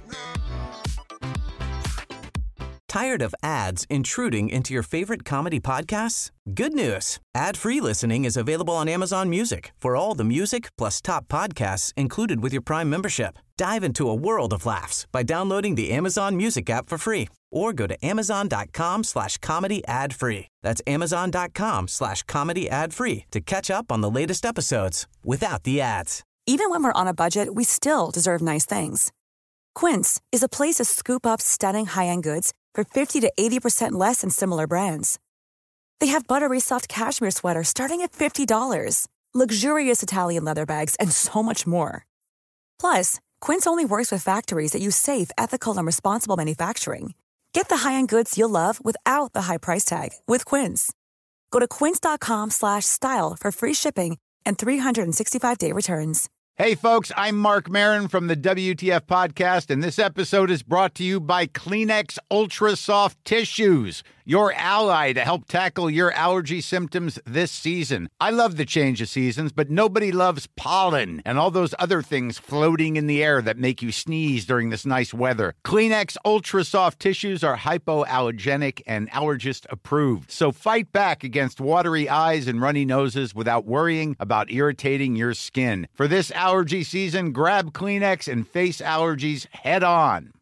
Tired of ads intruding into your favorite comedy podcasts? Good news. Ad-free listening is available on Amazon Music for all the music plus top podcasts included with your Prime membership. Dive into a world of laughs by downloading the Amazon Music app for free or go to amazon.com/comedy ad-free. That's amazon.com/comedy ad-free to catch up on the latest episodes without the ads. Even when we're on a budget, we still deserve nice things. Quince is a place to scoop up stunning high-end goods for 50 to 80% less than similar brands. They have buttery soft cashmere sweaters starting at $50, luxurious Italian leather bags, and so much more. Plus, Quince only works with factories that use safe, ethical, and responsible manufacturing. Get the high-end goods you'll love without the high price tag with Quince. Go to quince.com/style for free shipping and 365-day returns. Hey, folks, I'm Mark Maron from the WTF Podcast, and this episode is brought to you by Kleenex Ultra Soft Tissues, your ally to help tackle your allergy symptoms this season. I love the change of seasons, but nobody loves pollen and all those other things floating in the air that make you sneeze during this nice weather. Kleenex Ultra Soft Tissues are hypoallergenic and allergist approved, so fight back against watery eyes and runny noses without worrying about irritating your skin. For this allergy season, grab Kleenex and face allergies head on.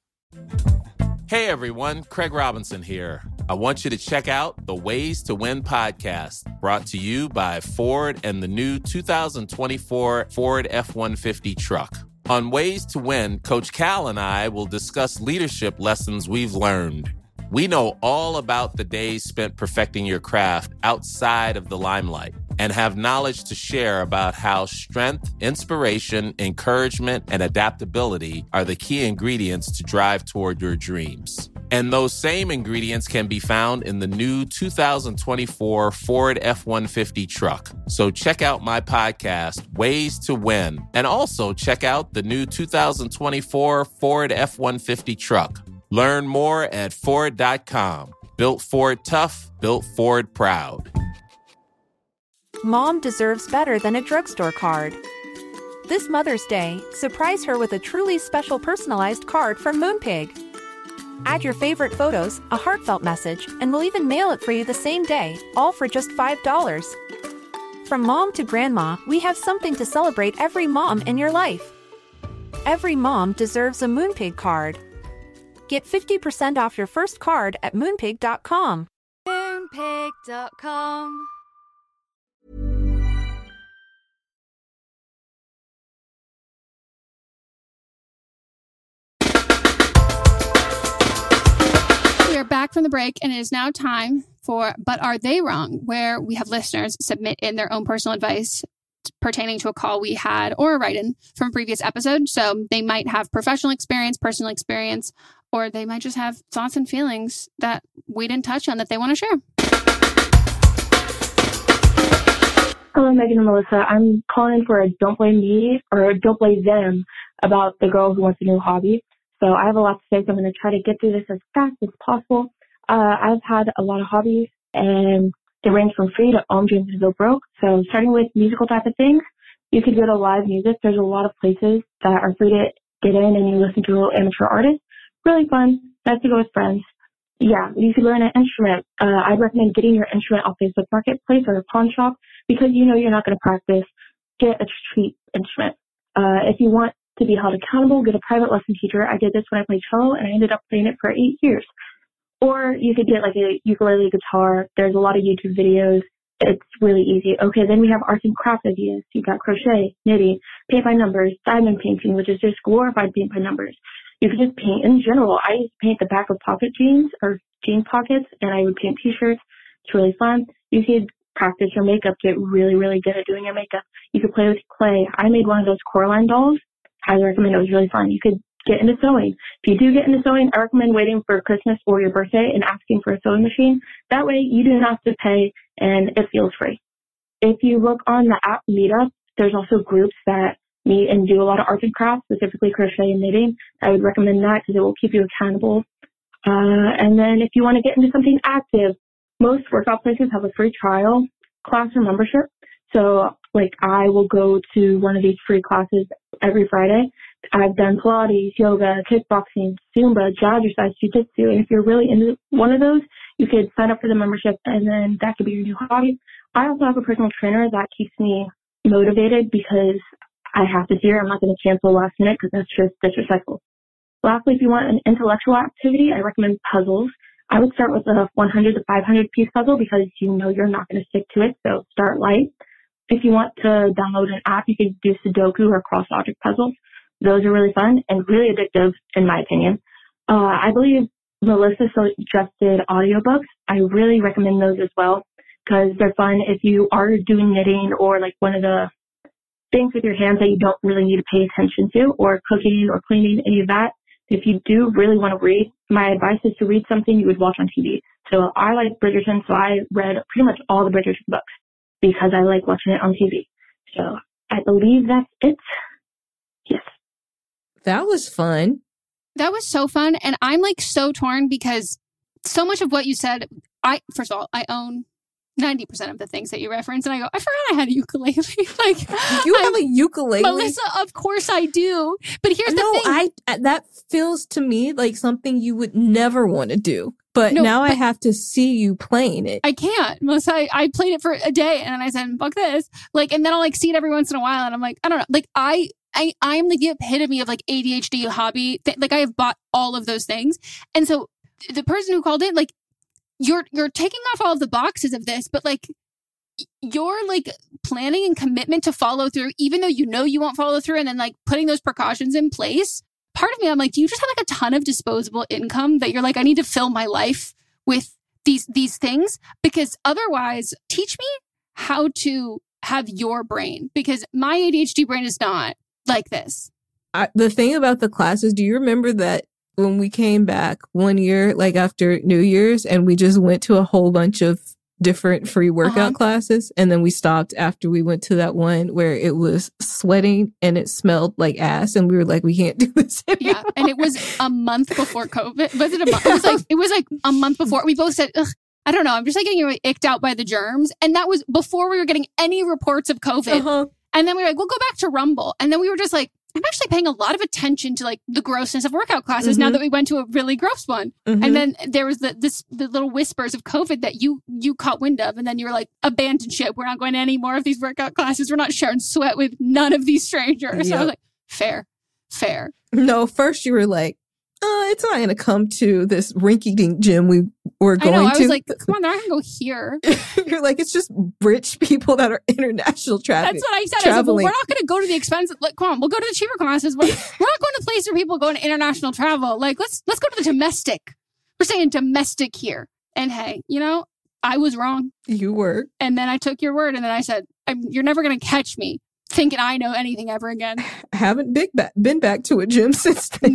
Hey everyone, Craig Robinson here. I want you to check out the Ways to Win podcast, brought to you by Ford and the new 2024 Ford F-150 truck. On Ways to Win, Coach Cal and I will discuss leadership lessons we've learned. We know all about the days spent perfecting your craft outside of the limelight and have knowledge to share about how strength, inspiration, encouragement, and adaptability are the key ingredients to drive toward your dreams. And those same ingredients can be found in the new 2024 Ford F-150 truck. So check out my podcast, Ways to Win, and also check out the new 2024 Ford F-150 truck. Learn more at Ford.com. Built Ford tough, built Ford proud. Mom deserves better than a drugstore card. This Mother's Day, surprise her with a truly special personalized card from Moonpig. Add your favorite photos, a heartfelt message, and we'll even mail it for you the same day, all for just $5. From mom to grandma, we have something to celebrate every mom in your life. Every mom deserves a Moonpig card. Get 50% off your first card at Moonpig.com. Moonpig.com. We are back from the break, and it is now time for But Are They Wrong?, where we have listeners submit in their own personal advice just pertaining to a call we had or a write-in from a previous episode. So they might have professional experience, personal experience, or they might just have thoughts and feelings that we didn't touch on that they want to share. Hello, Megan and Melissa. I'm calling for a don't blame me or don't blame them about the girl who wants a new hobby. So I have a lot to say, so I'm going to try to get through this as fast as possible. I've had a lot of hobbies, and they range from free to own dreams to go broke. So starting with musical type of things, you could go to live music. There's a lot of places that are free to get in and you listen to amateur artists. Really fun. Nice to go with friends. Yeah, you could learn an instrument. I'd recommend getting your instrument off Facebook Marketplace or a pawn shop because you know you're not going to practice. Get a cheap instrument. If you want to be held accountable, get a private lesson teacher. I did this when I played cello, and I ended up playing it for 8 years. Or you could get like a ukulele guitar. There's a lot of YouTube videos. It's really easy. Okay, then we have arts and crafts ideas. You got crochet, knitting, paint by numbers, diamond painting, which is just glorified paint by numbers. You could just paint in general. I used to paint the back of pocket jeans or jean pockets, and I would paint t-shirts. It's really fun. You could practice your makeup, get really, really good at doing your makeup. You could play with clay. I made one of those Coraline dolls. Highly recommend. It was really fun. You could get into sewing. If you do get into sewing, I recommend waiting for Christmas or your birthday and asking for a sewing machine. That way you do not have to pay and it feels free. If you look on the app Meetup, there's also groups that meet and do a lot of arts and crafts, specifically crochet and knitting. I would recommend that because it will keep you accountable. And then if you want to get into something active, most workout places have a free trial class or membership. So like I will go to one of these free classes every Friday. I've done Pilates, yoga, kickboxing, Zumba, jazzercise, jiu-jitsu. And if you're really into one of those, you could sign up for the membership and then that could be your new hobby. I also have a personal trainer that keeps me motivated because I have to see her. I'm not going to cancel last minute because that's just disrespectful. Lastly, if you want an intellectual activity, I recommend puzzles. I would start with a 100 to 500 piece puzzle because you know you're not going to stick to it. So start light. If you want to download an app, you can do Sudoku or cross object puzzles. Those are really fun and really addictive, in my opinion. I believe Melissa suggested audiobooks. I really recommend those as well because they're fun if you are doing knitting or like one of the things with your hands that you don't really need to pay attention to, or cooking or cleaning, any of that. If you do really want to read, my advice is to read something you would watch on TV. So I like Bridgerton, so I read pretty much all the Bridgerton books because I like watching it on TV. So I believe that's it. Yes. That was fun. That was so fun. And I'm like so torn because so much of what you said, first of all, I own 90% of the things that you referenced. And I go, I forgot I had a ukulele. Like you have a ukulele? Melissa, of course I do. But here's the thing. That feels to me like something you would never want to do. But now I have to see you playing it. I can't. Melissa, I played it for a day and then I said, fuck this. Like, and then I'll like see it every once in a while. And I'm like, I don't know. Like I'm like the epitome of like ADHD hobby. Like I have bought all of those things. And so the person who called in, like, you're taking off all of the boxes of this, but like you're like planning and commitment to follow through, even though you know you won't follow through, and then like putting those precautions in place. Part of me, I'm like, do you just have like a ton of disposable income that you're like, I need to fill my life with these things? Because otherwise, teach me how to have your brain, because my ADHD brain is not like this. The thing about the classes, do you remember that when we came back one year, like after New Year's, and we just went to a whole bunch of different free workout classes, and then we stopped after we went to that one where it was sweating and it smelled like ass, and we were like, we can't do this anymore. Yeah, and it was a month before COVID. Was it a month? It was like a month before. We both said, ugh, I don't know, I'm just like getting really icked out by the germs, and that was before we were getting any reports of COVID. And then we were like, we'll go back to Rumble, and then we were just like, I'm actually paying a lot of attention to like the grossness of workout classes now that we went to a really gross one. And then there was the little whispers of COVID that you caught wind of. And then you were like, abandon ship. We're not going to any more of these workout classes. We're not sharing sweat with none of these strangers. Yep. So I was like, fair. No, first you were like, it's not going to come to this rinky-dink gym we were going to. I was like, come on, they're not going to go here. You're like, it's just rich people that are international traveling. That's what I said. I said, well, we're not going to go to the expensive. Like, come on, we'll go to the cheaper classes. We're not going to places where people go on international travel. Like, let's go to the domestic. We're saying domestic here. And hey, I was wrong. You were. And then I took your word and then I said, you're never going to catch me thinking I know anything ever again. I haven't been back to a gym since then.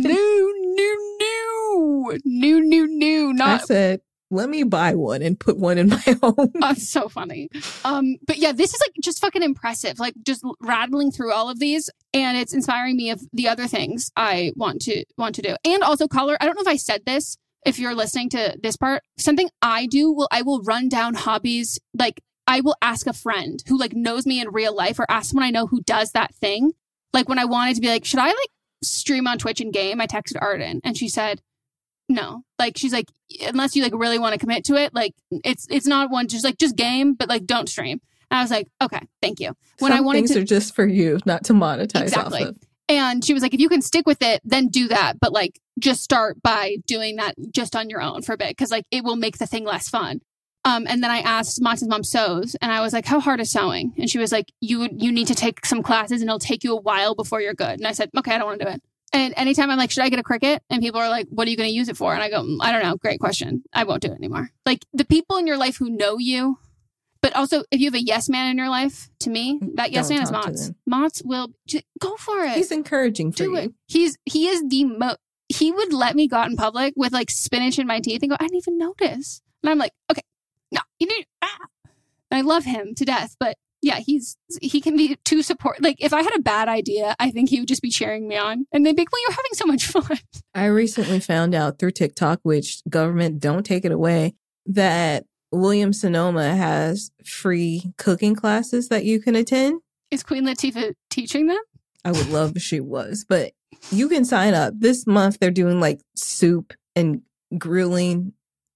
No. I said, let me buy one and put one in my home. That's so funny. But yeah, this is like just fucking impressive. Like just rattling through all of these, and it's inspiring me of the other things I want to do. And also, caller, I don't know if I said this. If you're listening to this part, something I do I will run down hobbies. Like I will ask a friend who like knows me in real life, or ask someone I know who does that thing. Like when I wanted to be like, should I like stream on Twitch and game? I texted Arden and she said, no. Like she's like, unless you like really want to commit to it, like it's not one just game, but like don't stream. And I was like, okay, thank you. When Some things are just for you, not to monetize off of. And she was like, if you can stick with it, then do that. But like, just start by doing that just on your own for a bit. Cause like it will make the thing less fun. And then I asked Mox's mom sews, and I was like, how hard is sewing? And she was like, you need to take some classes and it'll take you a while before you're good. And I said, okay, I don't want to do it. And anytime I'm like, should I get a Cricut? And people are like, what are you going to use it for? And I go, I don't know. Great question. I won't do it anymore. Like the people in your life who know you, but also if you have a yes man in your life, to me, that yes man is Mott's. Mott's will go for it. He's encouraging for you. He is the he would let me go out in public with like spinach in my teeth and go, I didn't even notice. And I'm like, okay, no, you need, And I love him to death, but yeah, he can be too support. Like if I had a bad idea, I think he would just be cheering me on. And they'd be like, well, you're having so much fun. I recently found out through TikTok, which government don't take it away, that Williams Sonoma has free cooking classes that you can attend. Is Queen Latifah teaching them? I would love if she was, but you can sign up. This month they're doing like soup and grilling,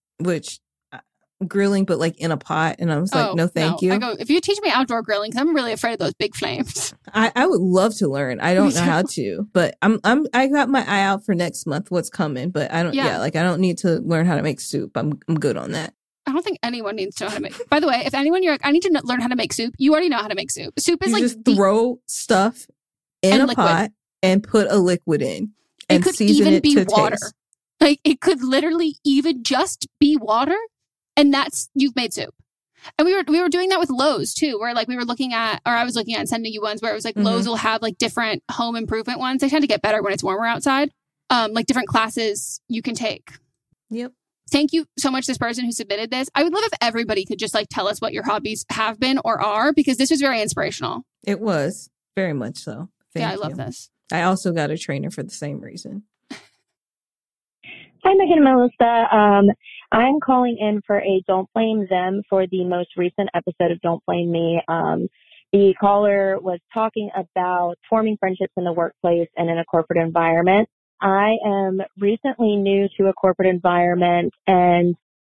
but like in a pot. And I was like, no, thank you. I go, if you teach me outdoor grilling, because I'm really afraid of those big flames. I would love to learn. I don't know how to, but I got my eye out for next month, what's coming, but I don't need to learn how to make soup. I'm good on that. I don't think anyone needs to know how to make. By the way, if anyone you're like, I need to learn how to make soup, you already know how to make soup. Soup is just throw stuff in a pot and put a liquid in and season it to water. Taste. Like it could literally even just be water, and you've made soup. And we were doing that with Lowe's too, where like we were looking at, or I was looking at sending you ones where it was like Lowe's will have like different home improvement ones. They tend to get better when it's warmer outside. Like different classes you can take. Yep. Thank you so much, this person who submitted this. I would love if everybody could just like tell us what your hobbies have been or are, because this was very inspirational. It was very much so. I love this. I also got a trainer for the same reason. Hi, Megan and Melissa. I'm calling in for a Don't Blame Them for the most recent episode of Don't Blame Me. The caller was talking about forming friendships in the workplace and in a corporate environment. I am recently new to a corporate environment, and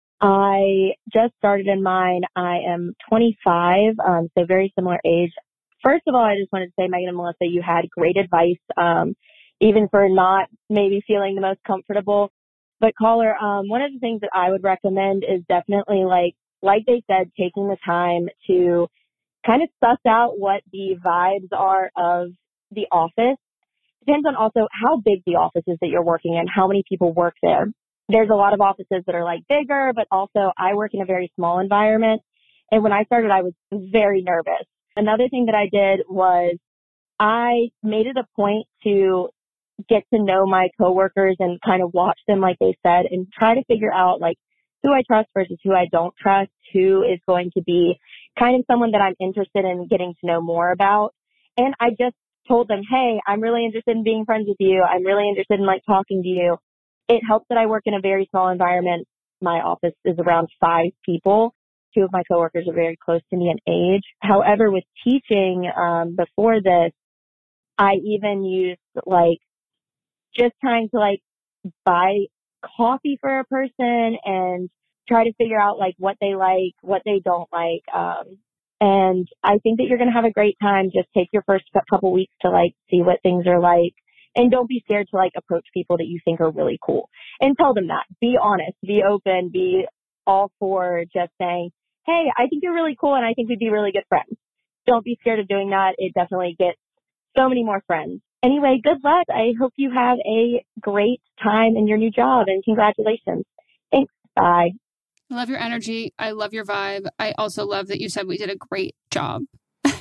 I just started in mine. I am 25, so very similar age. First of all, I just wanted to say, Megan and Melissa, you had great advice, even for not maybe feeling the most comfortable. But caller, one of the things that I would recommend is definitely like they said, taking the time to kind of suss out what the vibes are of the office. Depends on also how big the office is that you're working in, how many people work there. There's a lot of offices that are like bigger, but also I work in a very small environment. And when I started, I was very nervous. Another thing that I did was I made it a point to get to know my coworkers and kind of watch them, like they said, and try to figure out like who I trust versus who I don't trust, who is going to be kind of someone that I'm interested in getting to know more about. And I just told them, hey, I'm really interested in being friends with you. I'm really interested in like talking to you. It helps that I work in a very small environment. My office is around 5 people. 2 of my coworkers are very close to me in age. However, with teaching, before this, I even used like just trying to like buy coffee for a person and try to figure out like what they like, what they don't like. And I think that you're going to have a great time. Just take your first couple weeks to like see what things are like. And don't be scared to like approach people that you think are really cool and tell them that. Be honest, be open, be all for just saying, hey, I think you're really cool and I think we'd be really good friends. Don't be scared of doing that. It definitely gets so many more friends. Anyway, good luck. I hope you have a great time in your new job and congratulations. Thanks. Bye. I love your energy. I love your vibe. I also love that you said we did a great job.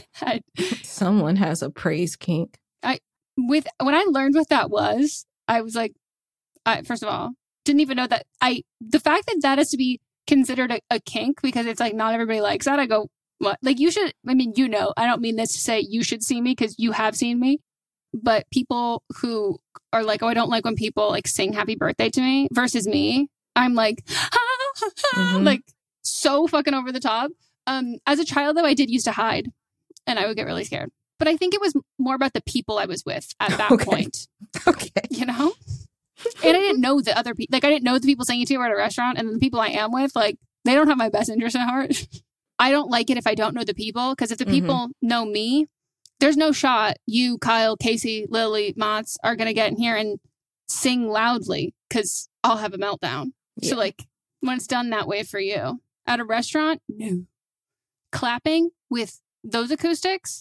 Someone has a praise kink. When I learned what that was, I was like, first of all, didn't even know that. The fact that has to be considered a kink because it's like not everybody likes that. I go, what? Like you should. I mean, I don't mean this to say you should see me because you have seen me, but people who are like, oh, I don't like when people like sing happy birthday to me versus me. I'm like, like so fucking over the top. As a child, though, I did used to hide and I would get really scared. But I think it was more about the people I was with at that point. Okay. You know? And I didn't know the other people. Like, I didn't know the people saying it to you at a restaurant. And then the people I am with, like, they don't have my best interest at heart. I don't like it if I don't know the people. Because if the people know me, there's no shot you, Kyle, Casey, Lily, Mott's are going to get in here and sing loudly. Because I'll have a meltdown. Yeah. So, like, when it's done that way for you. At a restaurant, no. Clapping with those acoustics?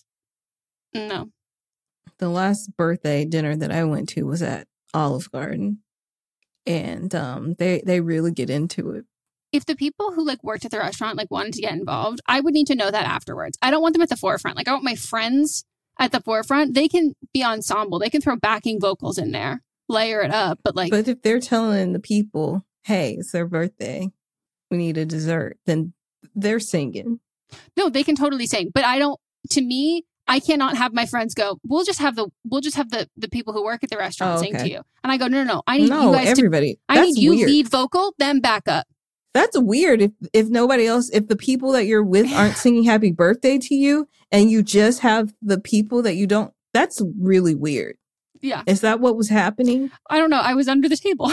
No. The last birthday dinner that I went to was at Olive Garden. And they really get into it. If the people who like worked at the restaurant like wanted to get involved, I would need to know that afterwards. I don't want them at the forefront. Like I want my friends at the forefront. They can be ensemble. They can throw backing vocals in there, layer it up. But if they're telling the people, hey, it's their birthday, we need a dessert, then they're singing. No, they can totally sing. But to me, I cannot have my friends go, we'll just have the people who work at the restaurant sing to you. And I go, no. I need you guys everybody. I need you lead vocal, then back up. That's weird if nobody else, if the people that you're with aren't singing happy birthday to you and you just have the people that you don't, that's really weird. Yeah. Is that what was happening? I don't know. I was under the table.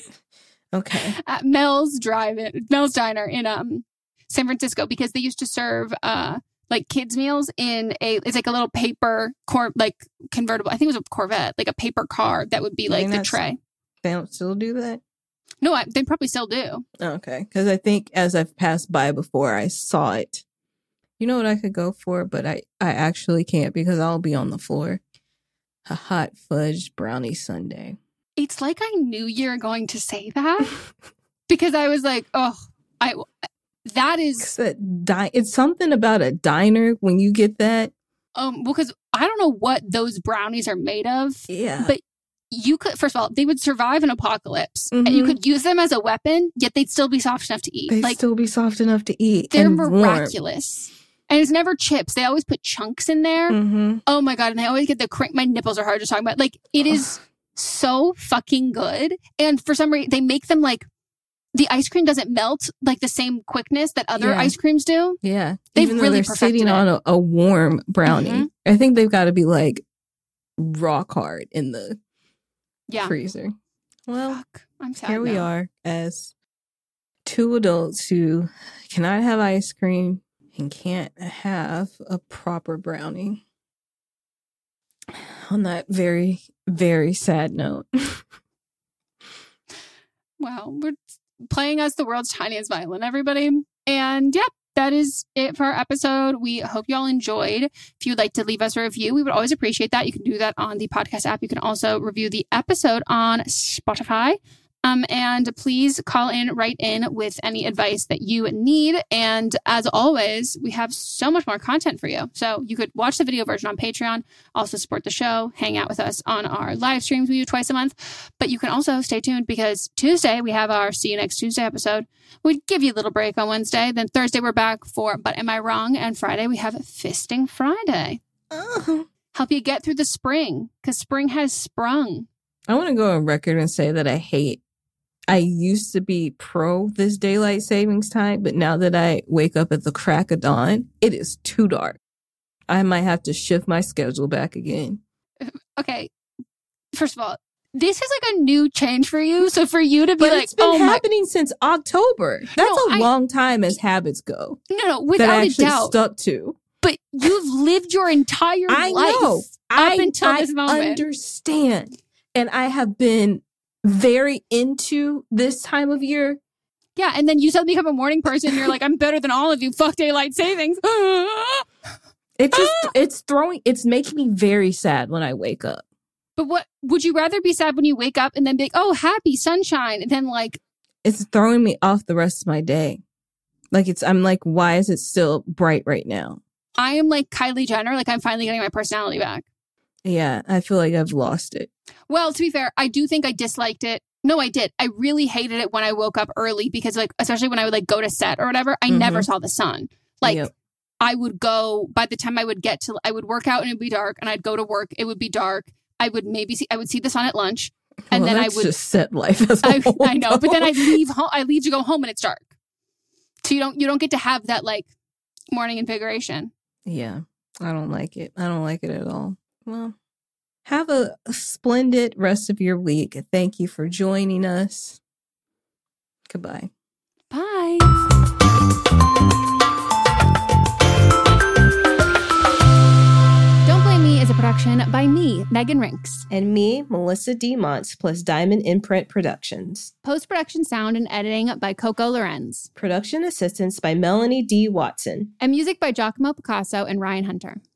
Okay. At Mel's Diner in San Francisco because they used to serve like kids meals it's like a little paper convertible. I think it was a Corvette, like a paper car that would be like the tray. They don't still do that? No, they probably still do. Okay. Because I think as I've passed by before, I saw it. You know what I could go for, but I actually can't because I'll be on the floor. A hot fudge brownie sundae. It's like I knew you were going to say that because I was like, oh, that is... It's something about a diner when you get that. Because I don't know what those brownies are made of. Yeah. But you could, first of all, they would survive an apocalypse and you could use them as a weapon, yet they'd still be soft enough to eat. They'd still be soft enough to eat. They're and miraculous. Warm. And it's never chips. They always put chunks in there. Oh my God. And I always get the crank. My nipples are hard just talking about. Like, it is so fucking good. And for some reason, they make them like, the ice cream doesn't melt like the same quickness that other ice creams do. Yeah. They've Even though really they're sitting on a warm brownie. I think they've got to be like rock hard in the freezer. Well, I'm sad here we are as two adults who cannot have ice cream and can't have a proper brownie. On that very, very sad note. Wow, we're playing as the world's tiniest violin, everybody. And yeah, that is it for our episode. We hope you all enjoyed. If you'd like to leave us a review, we would always appreciate that. You can do that on the podcast app. You can also review the episode on Spotify. And please write in with any advice that you need. And as always, we have so much more content for you. So you could watch the video version on Patreon, also support the show, hang out with us on our live streams we do twice a month. But you can also stay tuned because Tuesday we have our See You Next Tuesday episode. We give you a little break on Wednesday. Then Thursday we're back for But Am I Wrong? And Friday we have Fisting Friday. Help you get through the spring because spring has sprung. I want to go on record and say that I used to be pro this daylight savings time, but now that I wake up at the crack of dawn, it is too dark. I might have to shift my schedule back again. Okay. First of all, this is like a new change for you. So for you to be it's been happening since October. That's a long time as habits go. No, without that I actually a doubt. Stuck to. But you've lived your entire life up until this moment. I understand. And I have been very into this time of year. Yeah, and then you suddenly become a morning person and you're like, I'm better than all of you. Fuck daylight savings. It's making me very sad when I wake up. But what would you rather be sad when you wake up and then be like, oh, happy sunshine, and then like it's throwing me off the rest of my day. Like I'm like, why is it still bright right now? I am like Kylie Jenner. Like I'm finally getting my personality back. Yeah, I feel like I've lost it. Well, to be fair, I do think I disliked it. No, I did. I really hated it when I woke up early because like, especially when I would like go to set or whatever, I never saw the sun. Like I would go, by the time I would get to, I would work out and it would be dark and I'd go to work. It would be dark. I would see the sun at lunch. And then I would just set life as a whole. I know, but then I'd leave home. I leave to go home and it's dark. So you don't get to have that like morning invigoration. Yeah, I don't like it. I don't like it at all. Well, have a splendid rest of your week. Thank you for joining us. Goodbye. Bye. Don't Blame Me is a production by me, Megan Rinks. And me, Melissa D. Montz, plus Diamond Imprint Productions. Post-production sound and editing by Coco Lorenz. Production assistance by Melanie D. Watson. And music by Giacomo Picasso and Ryan Hunter.